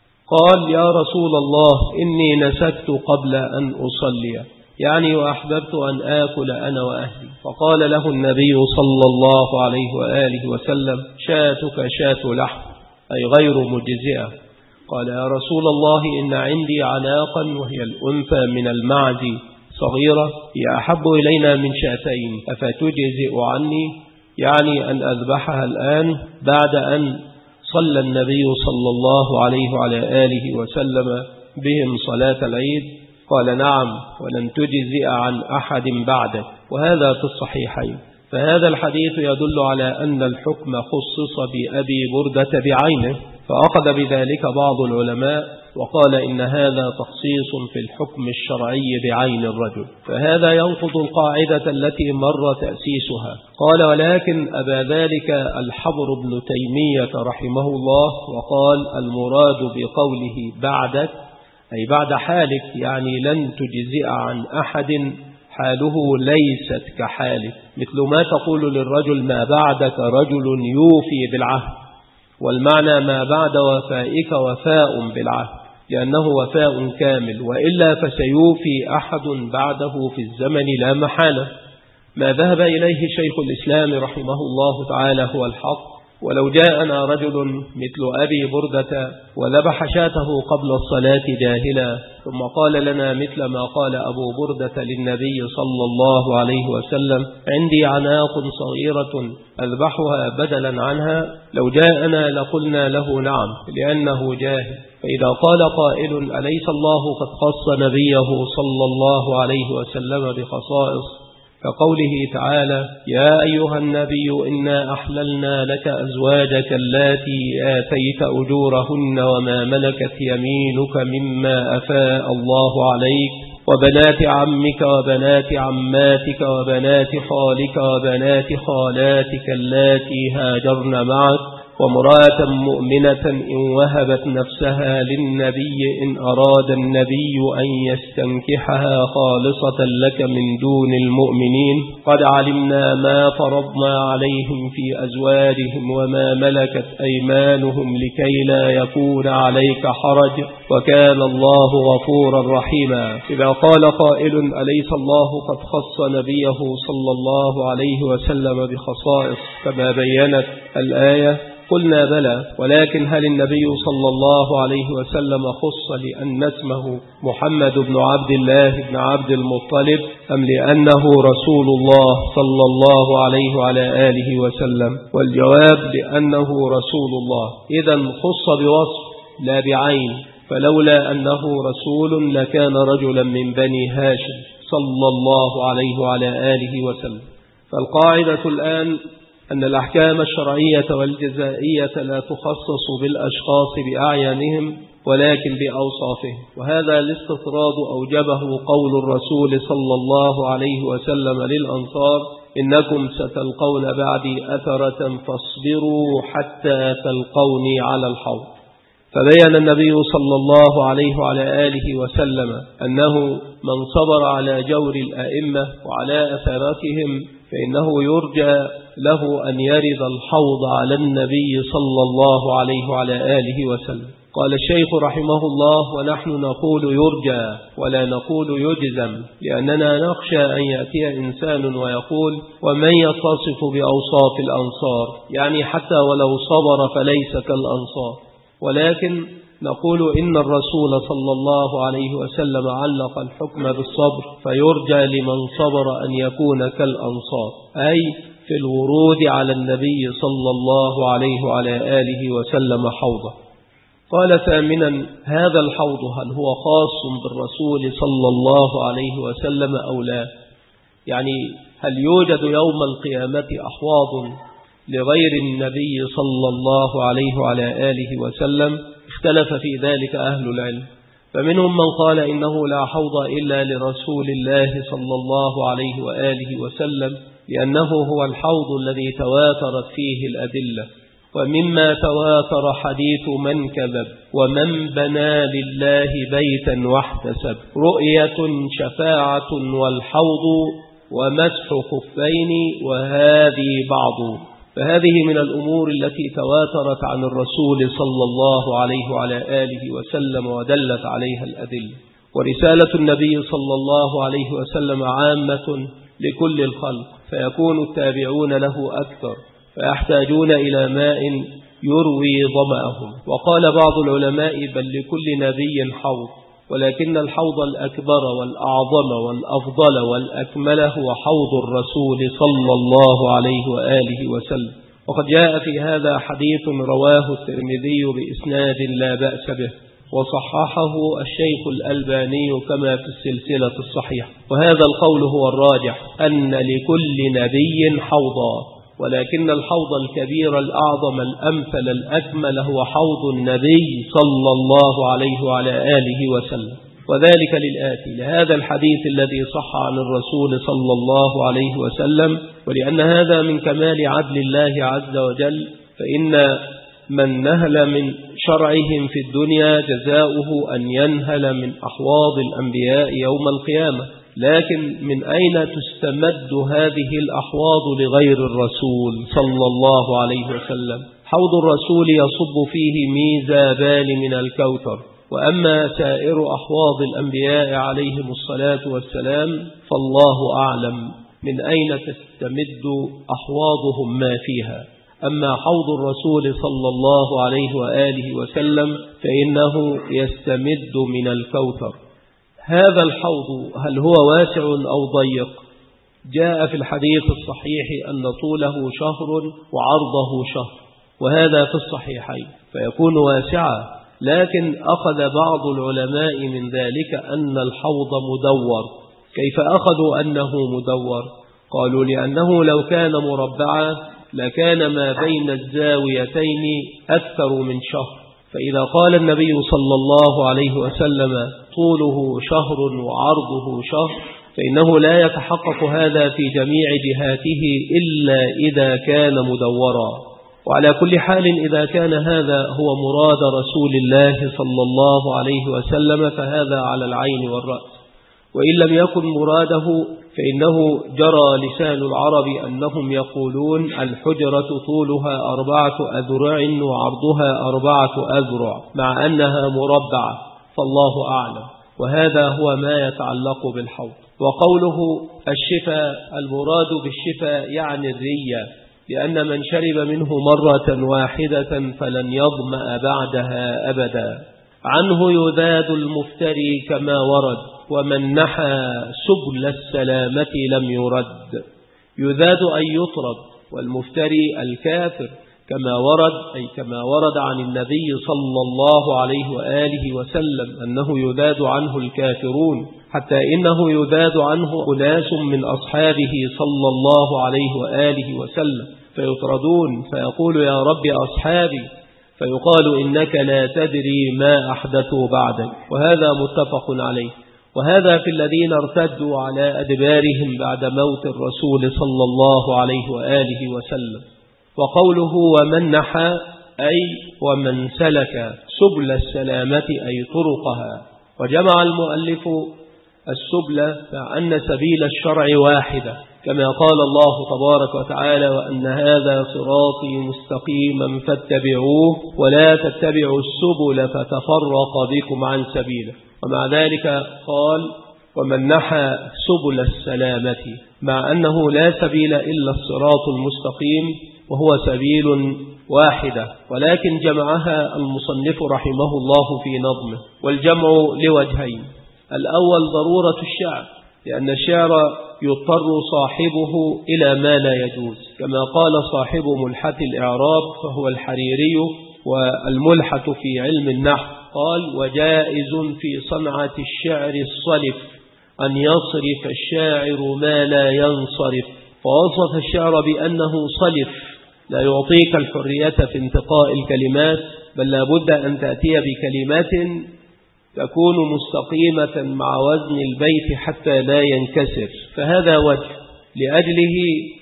قال: يا رسول الله، إني نسكت قبل أن أصلي، يعني وأحببت أن آكل أنا وأهلي. فقال له النبي صلى الله عليه وآله وسلم: شاتك شات لحم، أي غير مجزئة. قال: يا رسول الله، إن عندي عناقا وهي الأنثى من المعز صغيرة، هي أحب إلينا من شاتين، أفتجزئ عني؟ يعني أن أذبحها الآن بعد أن صلى النبي صلى الله عليه وعلى آله وسلم بهم صلاة العيد. قال: نعم، ولن تجزئ عن أحد بعدك. وهذا في الصحيحين. فهذا الحديث يدل على أن الحكم خصص بأبي بردة بعينه، فأخذ بذلك بعض العلماء وقال إن هذا تخصيص في الحكم الشرعي بعين الرجل، فهذا ينقض القاعدة التي مر تأسيسها. قال: ولكن أبى ذلك الحبر بن تيمية رحمه الله، وقال: المراد بقوله بعدك أي بعد حالك، يعني لن تجزئ عن أحد حاله ليست كحالك، مثل ما تقول للرجل: ما بعدك رجل يوفي بالعهد، والمعنى ما بعد وفائك وفاء بالعهد، لأنه وفاء كامل، وإلا فسيوفي أحد بعده في الزمن لا محالة. ما ذهب إليه شيخ الإسلام رحمه الله تعالى هو الحق. ولو جاءنا رجل مثل أبي بردة وذبح شاته قبل الصلاة جاهلا، ثم قال لنا مثل ما قال أبو بردة للنبي صلى الله عليه وسلم: عندي عناق صغيرة أذبحها بدلا عنها، لو جاءنا لقلنا له نعم، لأنه جاهل. فإذا قال قائل: أليس الله قد خص نبيه صلى الله عليه وسلم بخصائص، كقوله تعالى: يا أيها النبي إنا أحللنا لك أزواجك اللاتي آتيت أجورهن وما ملكت يمينك مما أفاء الله عليك وبنات عمك وبنات عماتك وبنات خالك وبنات خالاتك اللاتي هاجرن معك وامرأة مؤمنة إن وهبت نفسها للنبي إن أراد النبي أن يستنكحها خالصة لك من دون المؤمنين، قد علمنا ما فرضنا عليهم في أزواجهم وما ملكت أيمانهم لكي لا يكون عليك حرج وكان الله غفورا رحيما. إذا قال قائل: أليس الله قد خص نبيه صلى الله عليه وسلم بخصائص كما بيّنت الآية؟ قلنا بلى، ولكن هل النبي صلى الله عليه وسلم خص لأن اسمه محمد بن عبد الله بن عبد المطلب، أم لأنه رسول الله صلى الله عليه وعلى آله وسلم؟ والجواب: لأنه رسول الله. إذن خص بوصف لا بعين، فلولا أنه رسول لكان رجلا من بني هاشم صلى الله عليه وعلى آله وسلم. فالقاعدة الآن أن الأحكام الشرعية والجزائية لا تخصص بالأشخاص بأعيانهم ولكن بأوصافهم، وهذا الاستطراد أوجبه قول الرسول صلى الله عليه وسلم للأنصار: إنكم ستلقون بعدي أثرة فاصبروا حتى تلقوني على الحوض. فبين النبي صلى الله عليه وعلى آله وسلم أنه من صبر على جور الأئمة وعلى أثرتهم فإنه يرجى له أن يرد الحوض على النبي صلى الله عليه وعلى آله وسلم. قال الشيخ رحمه الله: ونحن نقول يرجى ولا نقول يجزم، لأننا نخشى أن يأتي إنسان ويقول: ومن يتصف بأوصاف الأنصار، يعني حتى ولو صبر فليس كالأنصار. ولكن نقول إن الرسول صلى الله عليه وسلم علق الحكم بالصبر، فيرجى لمن صبر أن يكون كالأنصار، أي في الورود على النبي صلى الله عليه وعلى آله وسلم حوضه. قال ثامنا: هذا الحوض هل هو خاص بالرسول صلى الله عليه وسلم أو لا؟ يعني هل يوجد يوم القيامة أحواض لغير النبي صلى الله عليه وعلى آله وسلم؟ اختلف في ذلك أهل العلم، فمنهم من قال إنه لا حوض إلا لرسول الله صلى الله عليه وآله وسلم، لأنه هو الحوض الذي تواترت فيه الأدلة. ومما تواتر حديث من كذب ومن بنى لله بيتا واحتسب، رؤية شفاعة والحوض ومسح خفين وهذه بعض. فهذه من الأمور التي تواترت عن الرسول صلى الله عليه وعلى آله وسلم ودلت عليها الأدلة. ورسالة النبي صلى الله عليه وسلم عامة لكل الخلق، فيكون التابعون له أكثر، فيحتاجون إلى ماء يروي ظمأهم. وقال بعض العلماء: بل لكل نبي حوض، ولكن الحوض الأكبر والأعظم والأفضل والأكمل هو حوض الرسول صلى الله عليه وآله وسلم. وقد جاء في هذا حديث رواه الترمذي بإسناد لا بأس به، وصححه الشيخ الألباني كما في السلسلة الصحيحة. وهذا القول هو الراجح، أن لكل نبي حوضا، ولكن الحوض الكبير الأعظم الأمثل الأكمل هو حوض النبي صلى الله عليه وعلى آله وسلم. وذلك للآتي: لهذا الحديث الذي صح عن الرسول صلى الله عليه وسلم، ولأن هذا من كمال عدل الله عز وجل، فإن من نهل من شرعهم في الدنيا جزاؤه أن ينهل من أحواض الأنبياء يوم القيامة. لكن من أين تستمد هذه الأحواض لغير الرسول صلى الله عليه وسلم؟ حوض الرسول يصب فيه ميزابان من الكوثر، وأما سائر أحواض الأنبياء عليهم الصلاة والسلام فالله أعلم من أين تستمد أحواضهم ما فيها. أما حوض الرسول صلى الله عليه وآله وسلم فإنه يستمد من الكوثر. هذا الحوض هل هو واسع أو ضيق؟ جاء في الحديث الصحيح أن طوله شهر وعرضه شهر، وهذا في الصحيحين، فيكون واسعا. لكن أخذ بعض العلماء من ذلك أن الحوض مدور. كيف أخذوا أنه مدور؟ قالوا: لأنه لو كان مربعا لكان ما بين الزاويتين أكثر من شهر. فإذا قال النبي صلى الله عليه وسلم طوله شهر وعرضه شهر، فإنه لا يتحقق هذا في جميع جهاته إلا إذا كان مدورا. وعلى كل حال إذا كان هذا هو مراد رسول الله صلى الله عليه وسلم فهذا على العين والرأس، وإن لم يكن مراده فإنه جرى لسان العرب أنهم يقولون: الحجرة طولها 4 أذرع وعرضها 4 أذرع، مع أنها مربعة، فالله أعلم. وهذا هو ما يتعلق بالحوض. وقوله الشفاء، المراد بالشفاء يعني الرية، لأن من شرب منه مرة واحدة فلن يظمأ بعدها أبدا. عنه يذاد المفتري كما ورد، ومن نحى سبل السلامة لم يرد. يذاد أن يطرد، والمفتري الكافر، كما ورد عن النبي صلى الله عليه وآله وسلم أنه يذاد عنه الكافرون، حتى إنه يذاد عنه أناس من أصحابه صلى الله عليه وآله وسلم فيطردون، فيقول يا رب أصحابي، فيقال إنك لا تدري ما أحدثوا بعدك. وهذا متفق عليه. وهذا في الذين ارتدوا على أدبارهم بعد موت الرسول صلى الله عليه وآله وسلم. وقوله ومن نحى أي ومن سلك سبل السلامة أي طرقها. وجمع المؤلف السبل مع أن سبيل الشرع واحدة، كما قال الله تبارك وتعالى وأن هذا صراطي مستقيما فاتبعوه ولا تتبعوا السبل فتفرق بكم عن سبيله. ومع ذلك قال ومن نحى سبل السلامة، مع أنه لا سبيل إلا الصراط المستقيم وهو سبيل واحدة، ولكن جمعها المصنف رحمه الله في نظمه. والجمع لوجهين: الأول ضرورة الشعر، لأن الشعر يضطر صاحبه إلى ما لا يجوز، كما قال صاحب ملحة الإعراب فهو الحريري والملحة في علم النحو، قال وجائز في صنعة الشعر الصلف أن يصرف الشاعر ما لا ينصرف، فوصف الشعر بأنه صلف لا يعطيك الحرية في انتقاء الكلمات، بل لابد أن تأتي بكلمات تكون مستقيمة مع وزن البيت حتى لا ينكسر. فهذا وجه لأجله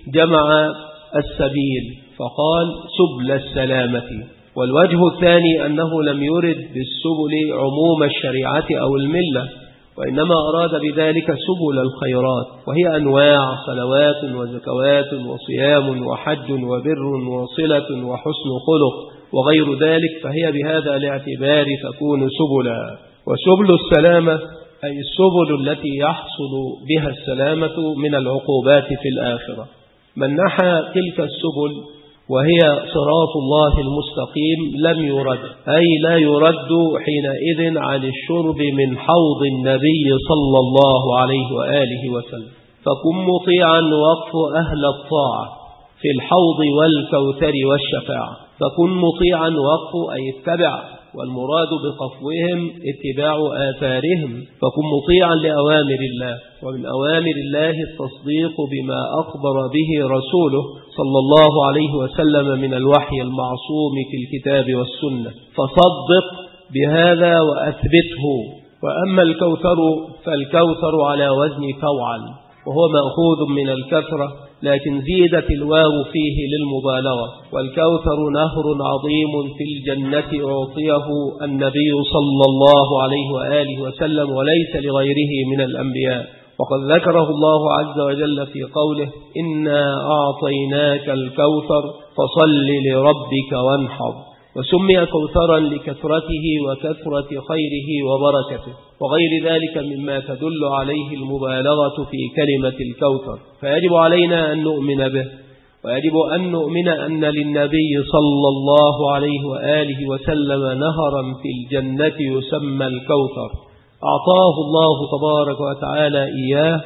جمع السبيل فقال سبل السلامة. والوجه الثاني أنه لم يرد بالسبل عموم الشريعة أو الملة، وإنما أراد بذلك سبل الخيرات، وهي أنواع صلوات وزكوات وصيام وحج وبر وصلة وحسن خلق وغير ذلك، فهي بهذا الاعتبار تكون سبلا. وسبل السلامة أي السبل التي يحصل بها السلامة من العقوبات في الآخرة. من نحى تلك السبل وهي صراط الله المستقيم لم يرد، أي لا يرد حينئذ عن الشرب من حوض النبي صلى الله عليه وآله وسلم، فكن مطيعا وقف أهل الطاعة في الحوض والكوثر والشفاعة. فكن مطيعا وقف أي اتبع، والمراد بقفوهم اتباع آثارهم، فكن مطيعا لأوامر الله، ومن أوامر الله التصديق بما أخبر به رسوله صلى الله عليه وسلم من الوحي المعصوم في الكتاب والسنة، فصدق بهذا وأثبته. وأما الكوثر فالكوثر على وزن فوعل، وهو مأخوذ من الكثرة، لكن زيدت الواو فيه للمبالغة. والكوثر نهر عظيم في الجنة أعطيه النبي صلى الله عليه وآله وسلم وليس لغيره من الأنبياء، وقد ذكره الله عز وجل في قوله إنا أعطيناك الكوثر فصل لربك وانحر. وسمي كوثرا لكثرته وكثرة خيره وبركته وغير ذلك مما تدل عليه المبالغة في كلمة الكوثر. فيجب علينا أن نؤمن به، ويجب أن نؤمن أن للنبي صلى الله عليه وآله وسلم نهرا في الجنة يسمى الكوثر، أعطاه الله تبارك وتعالى إياه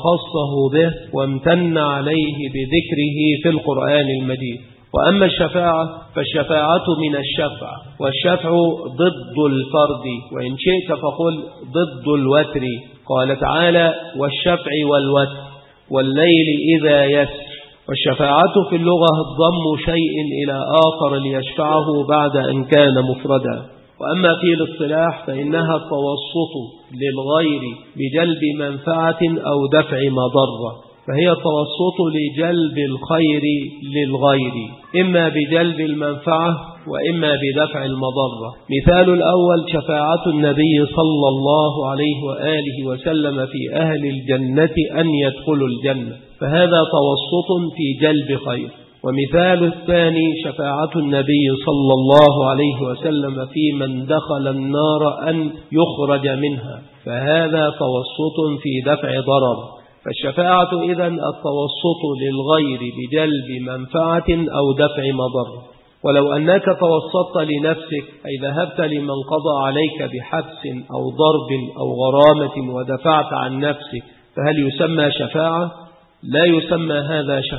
وخصه به وامتن عليه بذكره في القرآن المجيد. وأما الشفاعة فالشفاعة من الشفع، والشفع ضد الفرد، وإن شئت فقل ضد الوتر. قال تعالى والشفع والوتر والليل إذا يسر. والشفاعة في اللغة ضم شيء إلى آخر ليشفعه بعد أن كان مفردا. وأما في الاصطلاح فإنها التوسط للغير بجلب منفعة أو دفع مضرة، فهي التوسط لجلب الخير للغير، إما بجلب المنفعة وإما بدفع المضرة. مثال الأول شفاعة النبي صلى الله عليه وآله وسلم في أهل الجنة أن يدخلوا الجنة، فهذا توسط في جلب خير. ومثال الثاني شفاعة النبي صلى الله عليه وسلم في من دخل النار أن يخرج منها، فهذا توسط في دفع ضرر. فالشفاعة إذن التوسط للغير بجلب منفعة أو دفع مضر. ولو أنك توسطت لنفسك أي ذهبت لمن قضى عليك بحبس أو ضرب أو غرامة ودفعت عن نفسك، فهل يسمى شفاعة؟ لا يسمى هذا شفاعة،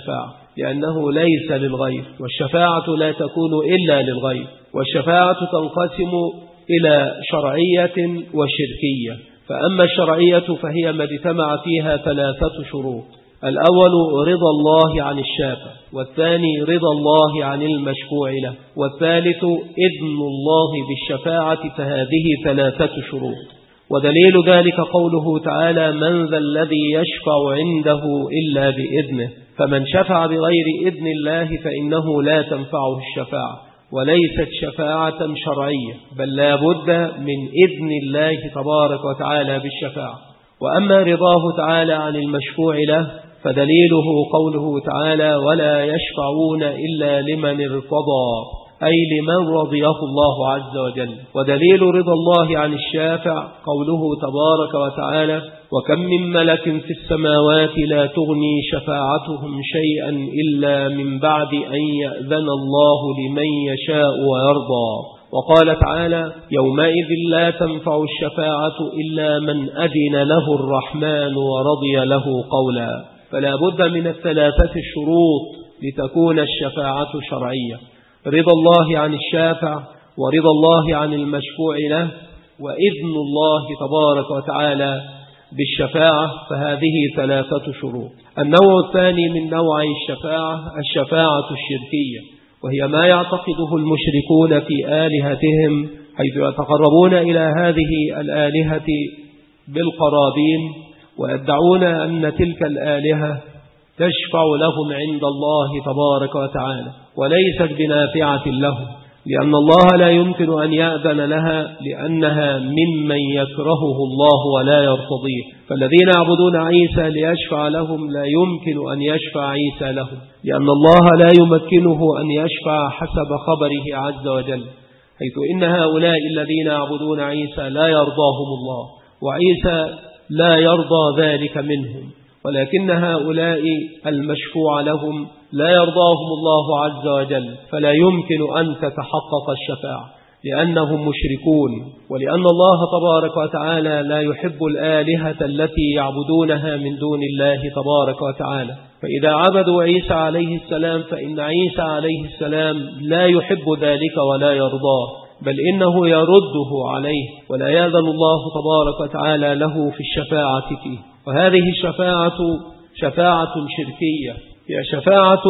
لأنه ليس للغير، والشفاعة لا تكون إلا للغير. والشفاعة تنقسم إلى شرعية وشركية. فأما الشرعية فهي ما اجتمع فيها 3 شروط: الأول رضا الله عن الشافع، والثاني رضا الله عن المشفوع له، والثالث إذن الله بالشفاعة، فهذه 3 شروط. ودليل ذلك قوله تعالى: من ذا الذي يشفع عنده إلا بإذنه، فمن شفع بغير إذن الله فإنه لا تنفعه الشفاعة، وليست شفاعة شرعية، بل لا بد من إذن الله تبارك وتعالى بالشفاعة. وأما رضاه تعالى عن المشفوع له فدليله قوله تعالى: ولا يشفعون إلا لمن ارتضى، أي لمن رضيه الله عز وجل. ودليل رضا الله عن الشافع قوله تبارك وتعالى: وكم من ملك في السماوات لا تغني شفاعتهم شيئا إلا من بعد أن يأذن الله لمن يشاء ويرضى. وقال تعالى: يومئذ لا تنفع الشفاعة إلا من أذن له الرحمن ورضي له قولا. فلا بد من 3 الشروط لتكون الشفاعة شرعية: رضا الله عن الشافع، ورضا الله عن المشفوع له، وإذن الله تبارك وتعالى بالشفاعة، فهذه 3 شروط. النوع الثاني من نوع الشفاعة الشركية، وهي ما يعتقده المشركون في آلهتهم، حيث يتقربون إلى هذه الآلهة بالقرابين، ويدعون أن تلك الآلهة تشفع لهم عند الله تبارك وتعالى، وليست بنافعة لهم، لأن الله لا يمكن أن يأذن لها، لأنها ممن يكرهه الله ولا يرتضيه. فالذين يعبدون عيسى ليشفع لهم لا يمكن أن يشفع عيسى لهم، لأن الله لا يمكنه أن يشفع حسب خبره عز وجل، حيث إن هؤلاء الذين يعبدون عيسى لا يرضاهم الله، وعيسى لا يرضى ذلك منهم، ولكن هؤلاء المشفوع لهم لا يرضاهم الله عز وجل، فلا يمكن أن تتحقق الشفاعة لأنهم مشركون، ولأن الله تبارك وتعالى لا يحب الآلهة التي يعبدونها من دون الله تبارك وتعالى. فإذا عبدوا عيسى عليه السلام فإن عيسى عليه السلام لا يحب ذلك ولا يرضاه، بل إنه يرده عليه، ولا يأذن الله تبارك وتعالى له في الشفاعة فيه. وهذه الشفاعة شفاعة شركية، هي شفاعة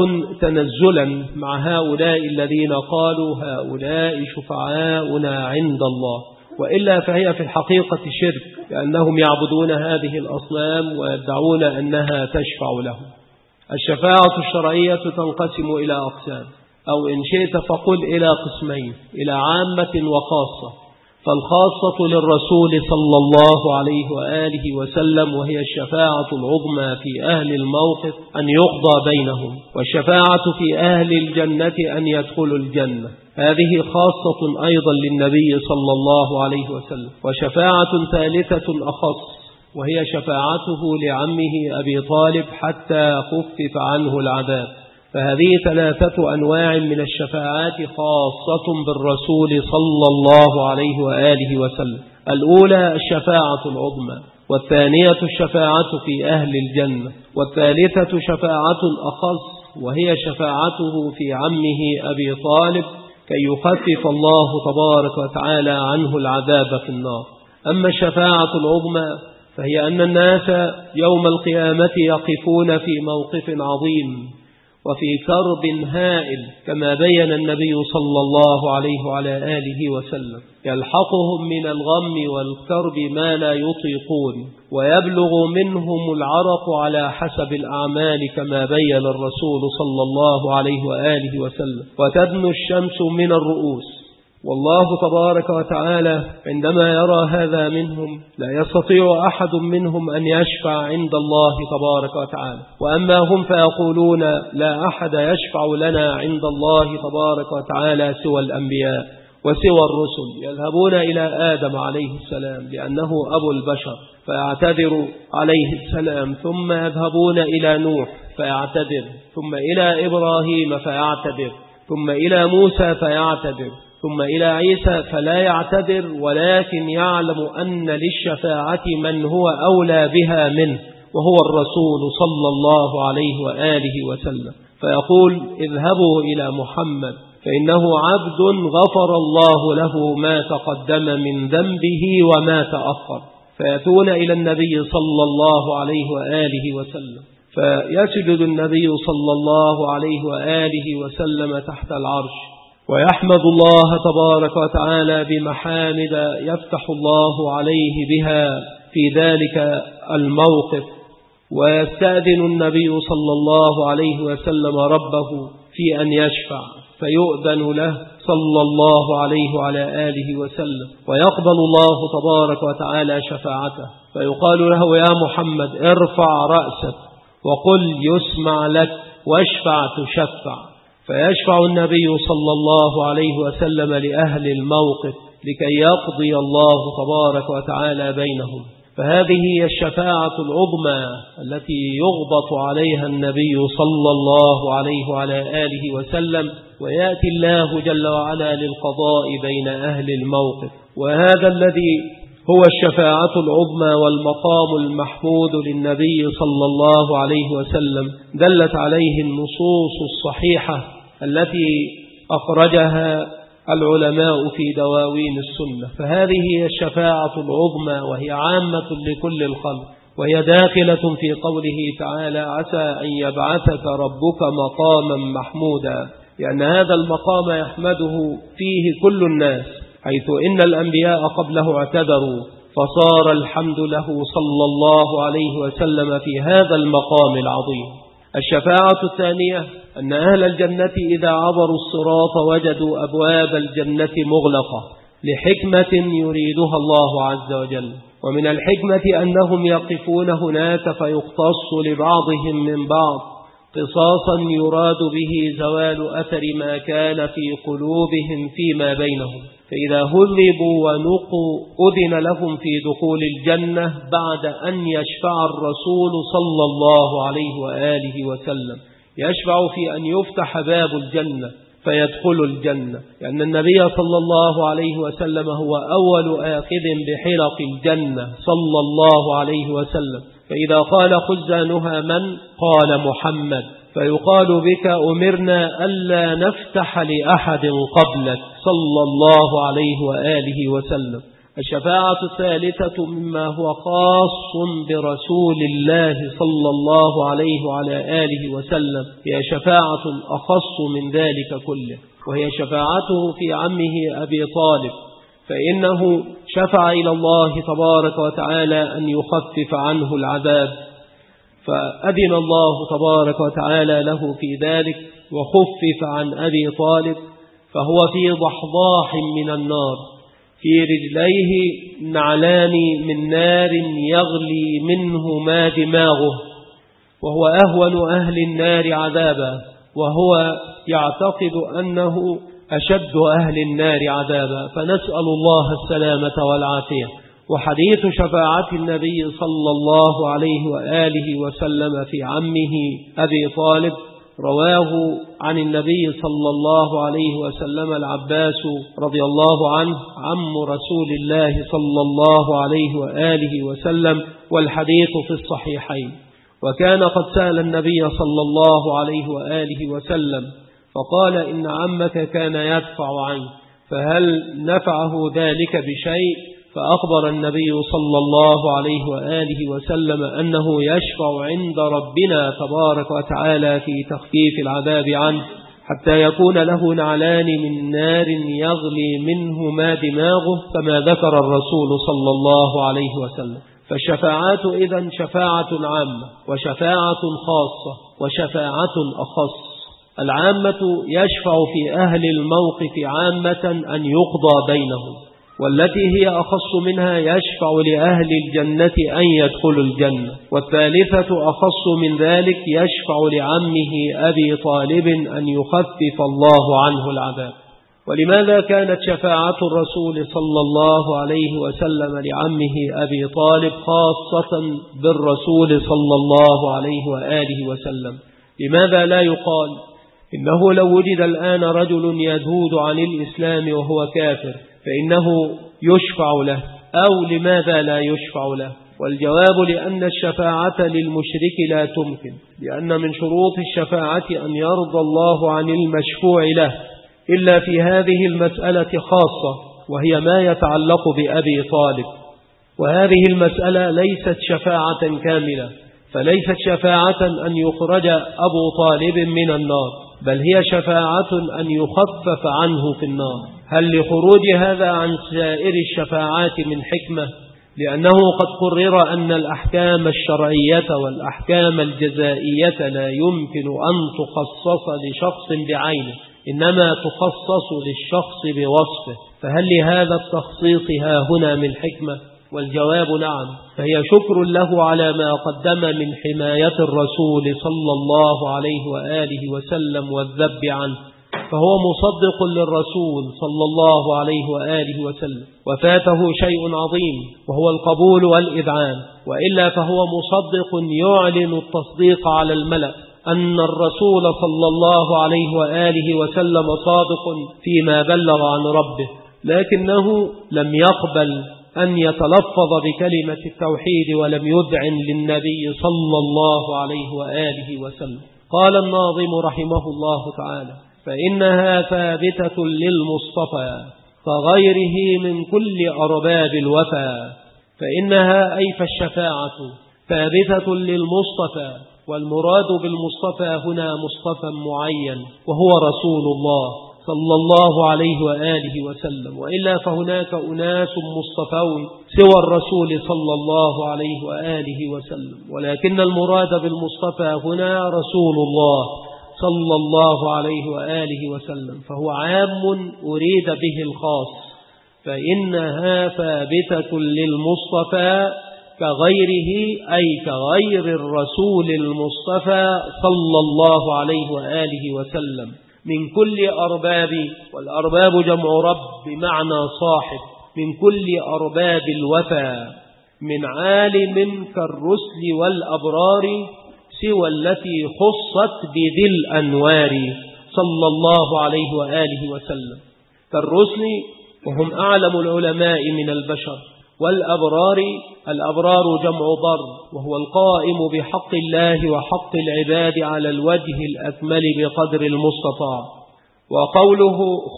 تنزلا مع هؤلاء الذين قالوا هؤلاء شفعاؤنا عند الله، وإلا فهي في الحقيقة شرك، لأنهم يعبدون هذه الأصنام ويدعون أنها تشفع لهم. الشفاعة الشرعية تنقسم إلى أقسام، أو إن شئت فقل إلى قسمين: إلى عامة وخاصة. فالخاصة للرسول صلى الله عليه وآله وسلم، وهي الشفاعة العظمى في أهل الموقف أن يقضى بينهم، والشفاعة في أهل الجنة أن يدخلوا الجنة، هذه خاصة أيضا للنبي صلى الله عليه وسلم. وشفاعة ثالثة أخص، وهي شفاعته لعمه أبي طالب حتى خفف عنه العذاب. فهذه 3 أنواع من الشفاعات خاصة بالرسول صلى الله عليه وآله وسلم: الأولى الشفاعة العظمى، والثانية الشفاعة في أهل الجنة، والثالثة شفاعة أخص، وهي شفاعته في عمه أبي طالب كي يخفف الله تبارك وتعالى عنه العذاب في النار. أما الشفاعة العظمى فهي أن الناس يوم القيامة يقفون في موقف عظيم وفي كرب هائل، كما بين النبي صلى الله عليه وعلى آله وسلم، يلحقهم من الغم والكرب ما لا يطيقون، ويبلغ منهم العرق على حسب الأعمال كما بين الرسول صلى الله عليه وآله وسلم، وتدنو الشمس من الرؤوس. والله تبارك وتعالى عندما يرى هذا منهم لا يستطيع أحد منهم أن يشفع عند الله تبارك وتعالى. وأما هم فيقولون: لا أحد يشفع لنا عند الله تبارك وتعالى سوى الأنبياء وسوى الرسل. يذهبون إلى آدم عليه السلام لأنه أبو البشر فيعتذر عليه السلام، ثم يذهبون إلى نوح فيعتذر، ثم إلى إبراهيم فيعتذر، ثم إلى موسى فيعتذر، ثم إلى عيسى فلا يعتذر، ولكن يعلم أن للشفاعة من هو أولى بها منه، وهو الرسول صلى الله عليه وآله وسلم. فيقول اذهبوا إلى محمد فإنه عبد غفر الله له ما تقدم من ذنبه وما تأخر. فيأتون إلى النبي صلى الله عليه وآله وسلم، فيسجد النبي صلى الله عليه وآله وسلم تحت العرش ويحمد الله تبارك وتعالى بمحامد يفتح الله عليه بها في ذلك الموقف. ويستأذن النبي صلى الله عليه وسلم ربه في أن يشفع، فيؤذن له صلى الله عليه وعلى آله وسلم، ويقبل الله تبارك وتعالى شفاعته، فيقال له يا محمد ارفع رأسك وقل يسمع لك واشفع تشفع. فيشفع النبي صلى الله عليه وسلم لأهل الموقف لكي يقضي الله تبارك وتعالى بينهم. فهذه هي الشفاعة العظمى التي يغبط عليها النبي صلى الله عليه وعلى آله وسلم، ويأتي الله جل وعلا للقضاء بين أهل الموقف. وهذا الذي هو الشفاعة العظمى والمقام المحمود للنبي صلى الله عليه وسلم دلت عليه النصوص الصحيحة التي أخرجها العلماء في دواوين السنة. فهذه هي الشفاعة العظمى، وهي عامة لكل الخلق، وهي داخلة في قوله تعالى عسى أن يبعثك ربك مقاما محمودا، لأن هذا المقام يحمده فيه كل الناس، حيث إن الأنبياء قبله اعتذروا، فصار الحمد له صلى الله عليه وسلم في هذا المقام العظيم. الشفاعة الثانية أن أهل الجنة إذا عبروا الصراط وجدوا أبواب الجنة مغلقة لحكمة يريدها الله عز وجل. ومن الحكمة أنهم يقفون هناك فيقتص لبعضهم من بعض قصاصا يراد به زوال أثر ما كان في قلوبهم فيما بينهم، فإذا هذبوا ونقوا أذن لهم في دخول الجنة بعد أن يشفع الرسول صلى الله عليه وآله وسلم، يشفع في أن يفتح باب الجنة فيدخل الجنة، لأن النبي صلى الله عليه وسلم هو أول آخذ بحلق الجنة صلى الله عليه وسلم. فإذا قال خزانها من؟ قال محمد، فيقال بك أمرنا ألا نفتح لأحد قبلك صلى الله عليه وآله وسلم. الشفاعة الثالثة مما هو خاص برسول الله صلى الله عليه وعلى آله وسلم هي شفاعة أخص من ذلك كله، وهي شفاعته في عمه أبي طالب، فإنه شفع إلى الله تبارك وتعالى أن يخفف عنه العذاب، فأذن الله تبارك وتعالى له في ذلك وخفف عن أبي طالب، فهو في ضحضاح من النار، في رجليه نعلان من نار يغلي منهما دماغه، وهو أهون أهل النار عذابا، وهو يعتقد أنه أشد أهل النار عذابا، فنسأل الله السلامة والعافية. وحديث شفاعة النبي صلى الله عليه وآله وسلم في عمه أبي طالب رواه عن النبي صلى الله عليه وسلم العباس رضي الله عنه عم رسول الله صلى الله عليه وآله وسلم، والحديث في الصحيحين. وكان قد سأل النبي صلى الله عليه وآله وسلم فقال إن عمك كان يدفع عنه، فهل نفعه ذلك بشيء؟ فأخبر النبي صلى الله عليه وآله وسلم أنه يشفع عند ربنا تبارك وتعالى في تخفيف العذاب عنه حتى يكون له نعلان من نار يغلي منهما دماغه، كما ذكر الرسول صلى الله عليه وسلم. فالشفاعات إذن شفاعة عامة وشفاعة خاصة وشفاعة أخص. العامة يشفع في أهل الموقف عامة أن يقضى بينهم، والتي هي أخص منها يشفع لأهل الجنة أن يدخلوا الجنة، والثالثة أخص من ذلك يشفع لعمه أبي طالب أن يخفف الله عنه العذاب. ولماذا كانت شفاعة الرسول صلى الله عليه وسلم لعمه أبي طالب خاصة بالرسول صلى الله عليه وآله وسلم؟ لماذا لا يقال إنه لو وجد الآن رجل يذود عن الإسلام وهو كافر فإنه يشفع له، أو لماذا لا يشفع له؟ والجواب لأن الشفاعة للمشرك لا تمكن، لأن من شروط الشفاعة أن يرضى الله عن المشفوع له، إلا في هذه المسألة خاصة، وهي ما يتعلق بأبي طالب. وهذه المسألة ليست شفاعة كاملة، فليست شفاعة أن يخرج أبو طالب من النار، بل هي شفاعة أن يخفف عنه في النار. هل لخروج هذا عن سائر الشفاعات من حكمة؟ لأنه قد قرر أن الأحكام الشرعية والأحكام الجزائية لا يمكن أن تخصص لشخص بعينه، إنما تخصص للشخص بوصفه. فهل لهذا التخصيص ها هنا من حكمة؟ والجواب نعم، فهي شكر له على ما قدم من حماية الرسول صلى الله عليه وآله وسلم والذب عنه، فهو مصدق للرسول صلى الله عليه وآله وسلم، وفاته شيء عظيم وهو القبول والإذعان، وإلا فهو مصدق يعلن التصديق على الملأ أن الرسول صلى الله عليه وآله وسلم صادق فيما بلغ عن ربه، لكنه لم يقبل أن يتلفظ بكلمة التوحيد ولم يذعن للنبي صلى الله عليه وآله وسلم. قال الناظم رحمه الله تعالى: فإنها ثابتة للمصطفى كغيره من كل أرباب الوفا. فإنها أي فالشفاعة ثابتة للمصطفى، والمراد بالمصطفى هنا مصطفى معين وهو رسول الله صلى الله عليه وآله وسلم، وإلا فهناك أناس مصطفون سوى الرسول صلى الله عليه وآله وسلم، ولكن المراد بالمصطفى هنا رسول الله صلى الله عليه وآله وسلم، فهو عام أريد به الخاص. فإنها ثابتة للمصطفى كغيره أي كغير الرسول المصطفى صلى الله عليه وآله وسلم من كل أرباب، والأرباب جمع رب بمعنى صاحب، من كل أرباب الوفا، من عالم كالرسل والأبرار سوى التي خصت بذي الأنوار صلى الله عليه وآله وسلم. كالرسل وهم أعلم العلماء من البشر، والأبرار الأبرار جمع بر، وهو القائم بحق الله وحق العباد على الوجه الأكمل بقدر المستطاع. وقوله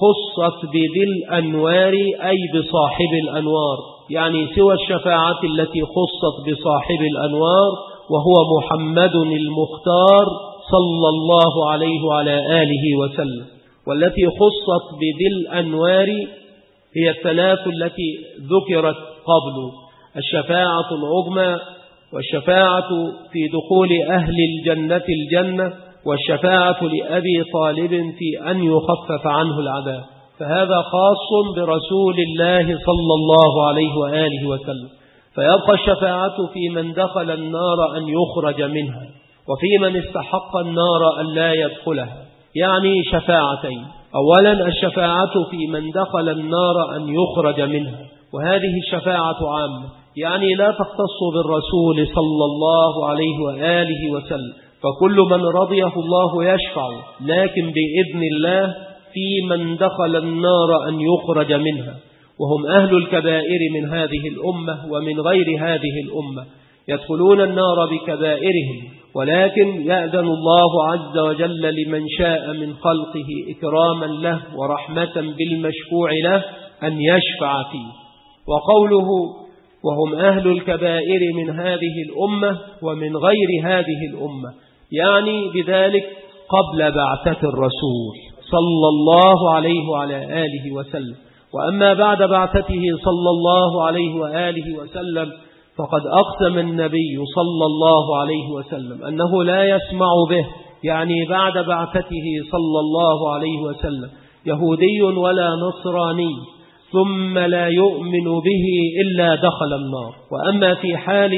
خصت بذي الأنوار أي بصاحب الأنوار، يعني سوى الشفاعة التي خصت بصاحب الأنوار وهو محمد المختار صلى الله عليه وعلى آله وسلم. والتي خصت بذي الأنوار هي الثلاث التي ذكرت قبل: الشفاعة العظمى، والشفاعة في دخول أهل الجنة الجنة، والشفاعة لأبي طالب في أن يخفف عنه العذاب. فهذا خاص برسول الله صلى الله عليه وآله وسلم. فيبقى الشفاعة في من دخل النار أن يخرج منها، وفي من استحق النار أن لا يدخلها، يعني شفاعتين: أولا الشفاعة في من دخل النار أن يخرج منها، وهذه الشفاعة عامة، يعني لا تختص بالرسول صلى الله عليه وآله وسلم، فكل من رضيه الله يشفع، لكن بإذن الله في من دخل النار أن يخرج منها، وهم أهل الكبائر من هذه الأمة ومن غير هذه الأمة، يدخلون النار بكبائرهم، ولكن يأذن الله عز وجل لمن شاء من خلقه إكراما له ورحمة بالمشفوع له أن يشفع فيه. وقوله وهم أهل الكبائر من هذه الأمة ومن غير هذه الأمة، يعني بذلك قبل بعثة الرسول صلى الله عليه وعلى آله وسلم. وأما بعد بعثته صلى الله عليه وآله وسلم فقد أقسم النبي صلى الله عليه وسلم أنه لا يسمع به، يعني بعد بعثته صلى الله عليه وسلم، يهودي ولا نصراني ثم لا يؤمن به إلا دخل النار. وأما في حال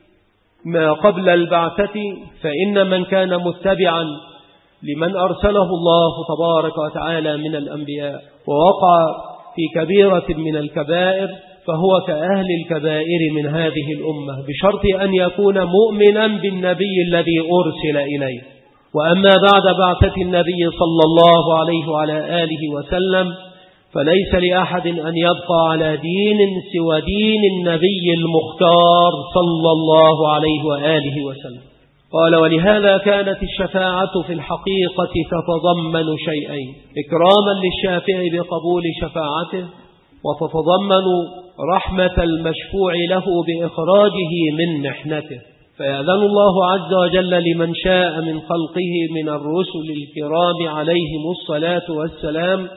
ما قبل البعثة فإن من كان متبعا لمن أرسله الله تبارك وتعالى من الأنبياء ووقع في كبيرة من الكبائر فهو كأهل الكبائر من هذه الأمة، بشرط أن يكون مؤمنا بالنبي الذي أرسل إليه. وأما بعد بعثة النبي صلى الله عليه وعلى آله وسلم فليس لأحد أن يبقى على دين سوى دين النبي المختار صلى الله عليه وآله وسلم. قال: ولهذا كانت الشفاعة في الحقيقة تتضمن شيئين: إكراما للشافع بقبول شفاعته، وتتضمن رحمة المشفوع له بإخراجه من محنته. فيأذن الله عز وجل لمن شاء من خلقه من الرسل الكرام عليهم الصلاة والسلام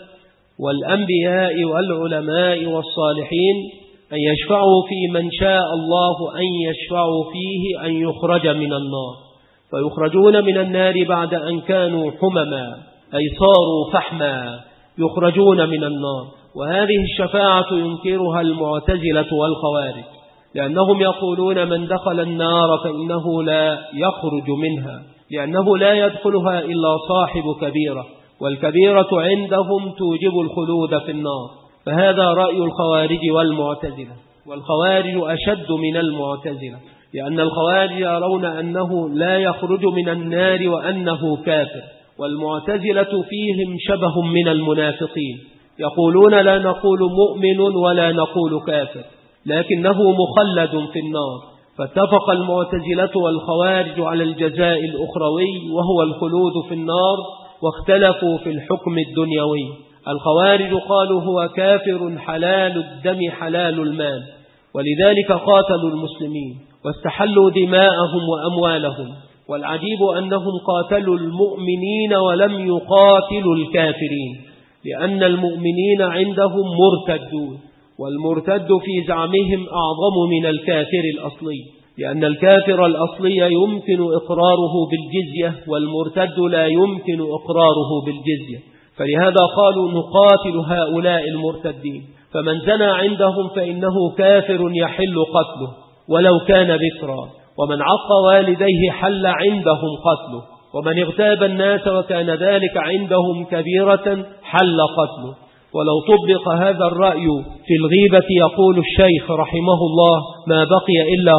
والأنبياء والعلماء والصالحين أن يشفعوا في من شاء الله أن يشفعوا فيه أن يخرج من النار، فيخرجون من النار بعد أن كانوا حمما، أي صاروا فحما، يخرجون من النار. وهذه الشفاعة ينكرها المعتزلة والخوارج، لأنهم يقولون من دخل النار فإنه لا يخرج منها، لأنه لا يدخلها إلا صاحب كبيرة، والكبيرة عندهم توجب الخلود في النار. فهذا رأي الخوارج والمعتزلة، والخوارج أشد من المعتزلة، لأن الخوارج يرون أنه لا يخرج من النار وأنه كافر، والمعتزلة فيهم شبه من المنافقين، يقولون لا نقول مؤمن ولا نقول كافر، لكنه مخلد في النار. فاتفق المعتزلة والخوارج على الجزاء الأخروي وهو الخلود في النار، واختلفوا في الحكم الدنيوي. الخوارج قالوا هو كافر حلال الدم حلال المال، ولذلك قاتلوا المسلمين واستحلوا دماءهم وأموالهم. والعجيب أنهم قاتلوا المؤمنين ولم يقاتلوا الكافرين، لأن المؤمنين عندهم مرتدون، والمرتد في زعمهم أعظم من الكافر الأصلي، لأن الكافر الأصلي يمكن إقراره بالجزية، والمرتد لا يمكن إقراره بالجزية. فلهذا قالوا نقاتل هؤلاء المرتدين، فمن زنى عندهم فإنه كافر يحل قتله ولو كان بكرا، ومن عق والديه حل عندهم قتله، ومن اغتاب الناس وكان ذلك عندهم كبيرة حل قتله. ولو طبق هذا الرأي في الغيبة يقول الشيخ رحمه الله ما بقي إلا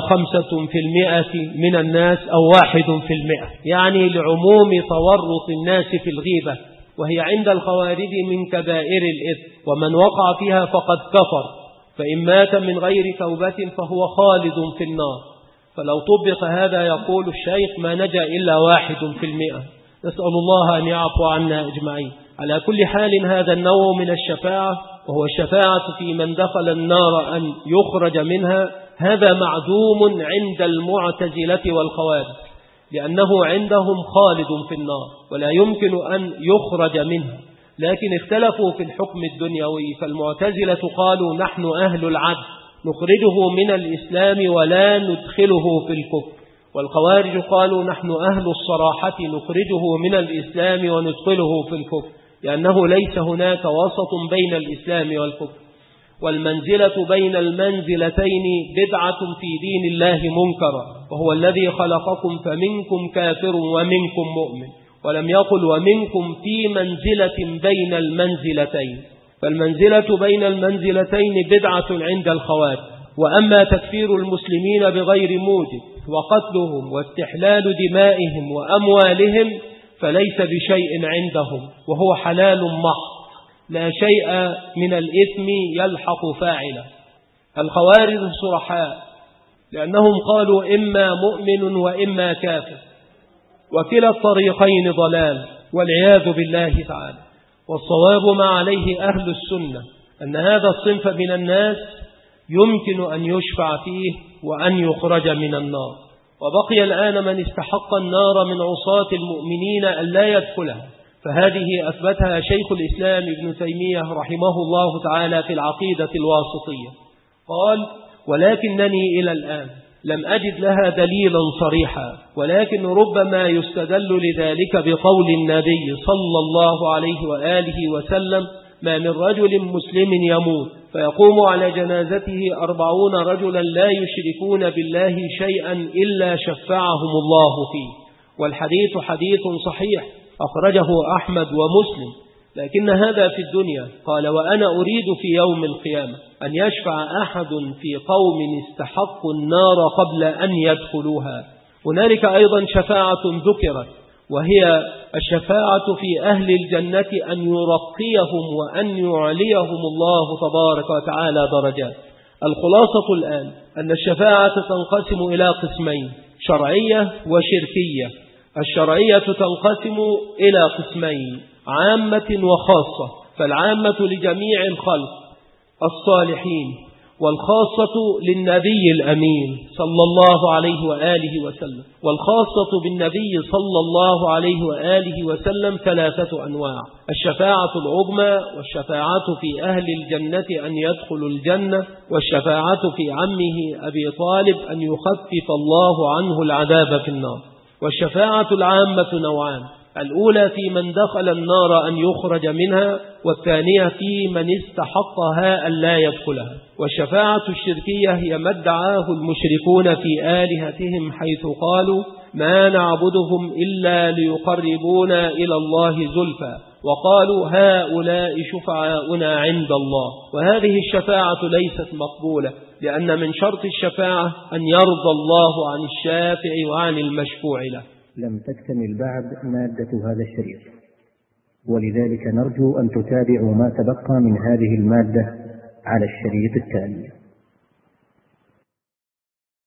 5% من الناس أو 1%، يعني لعموم تورط الناس في الغيبة، وهي عند الخوارج من كبائر الإثم، ومن وقع فيها فقد كفر، فإن مات من غير توبة فهو خالد في النار. فلو طبق هذا يقول الشيخ ما نجا إلا 1%. نسأل الله أن يعفو عنا أجمعين. على كل حال هذا النوع من الشفاعة، وهو الشفاعة في من دخل النار أن يخرج منها، هذا معدوم عند المعتزلة والخوارج، لأنه عندهم خالد في النار ولا يمكن أن يخرج منها. لكن اختلفوا في الحكم الدنيوي، فالمعتزلة قالوا نحن أهل العدل نخرجه من الإسلام ولا ندخله في الكفر، والخوارج قالوا نحن أهل الصراحة نخرجه من الإسلام وندخله في الكفر، لأنه ليس هناك وسط بين الإسلام والكفر. والمنزلة بين المنزلتين بدعة في دين الله منكرة، وهو الذي خلقكم فمنكم كافر ومنكم مؤمن، ولم يقل ومنكم في منزلة بين المنزلتين. فالمنزلة بين المنزلتين بدعة عند الخوارج. وأما تكفير المسلمين بغير موجب وقتلهم واستحلال دمائهم وأموالهم فليس بشيء عندهم، وهو حلال محض، لا شيء من الإثم يلحق فاعله. الخوارج صرحاء، لأنهم قالوا إما مؤمن وإما كافر، وكلا الطريقين ضلال والعياذ بالله تعالى. والصواب ما عليه أهل السنة أن هذا الصنف من الناس يمكن أن يشفع فيه وأن يخرج من النار. وبقي الآن من استحق النار من عصاة المؤمنين أن لا يدخلها، فهذه أثبتها شيخ الإسلام ابن تيمية رحمه الله تعالى في العقيدة الواسطية. قال ولكنني إلى الآن لم أجد لها دليلا صريحا، ولكن ربما يستدل لذلك بقول النبي صلى الله عليه وآله وسلم ما من رجل مسلم يموت فيقوم على جنازته 40 رجلا لا يشركون بالله شيئا إلا شفعهم الله فيه. والحديث حديث صحيح أخرجه أحمد ومسلم، لكن هذا في الدنيا. قال وأنا أريد في يوم القيامة أن يشفع أحد في قوم استحقوا النار قبل أن يدخلوها. هنالك أيضا شفاعة ذكرت وهي الشفاعة في أهل الجنة أن يرقيهم وأن يعليهم الله تبارك وتعالى درجات. الخلاصة الآن أن الشفاعة تنقسم إلى قسمين: شرعية وشركية. الشرعية تنقسم إلى قسمين: عامة وخاصة، فالعامة لجميع الخلق الصالحين، والخاصة للنبي الأمين صلى الله عليه وآله وسلم. والخاصة بالنبي صلى الله عليه وآله وسلم ثلاثة أنواع: الشفاعة العظمى، والشفاعة في أهل الجنة أن يدخلوا الجنة، والشفاعة في عمه أبي طالب أن يخفف الله عنه العذاب في النار. والشفاعة العامة نوعان: الأولى في من دخل النار أن يخرج منها، والثانية في من استحقها أن لا يدخلها. والشفاعة الشركية هي ما ادعاه المشركون في آلهتهم، حيث قالوا: ما نعبدهم إلا ليقربونا إلى الله زلفى، وقالوا: هؤلاء شفعاؤنا عند الله. وهذه الشفاعة ليست مقبولة، لأن من شرط الشفاعة أن يرضى الله عن الشافع وعن المشفوع له. لم تكتمل بعد مادة هذا الشريط، ولذلك نرجو أن تتابعوا ما تبقى من هذه المادة على الشريط التالي.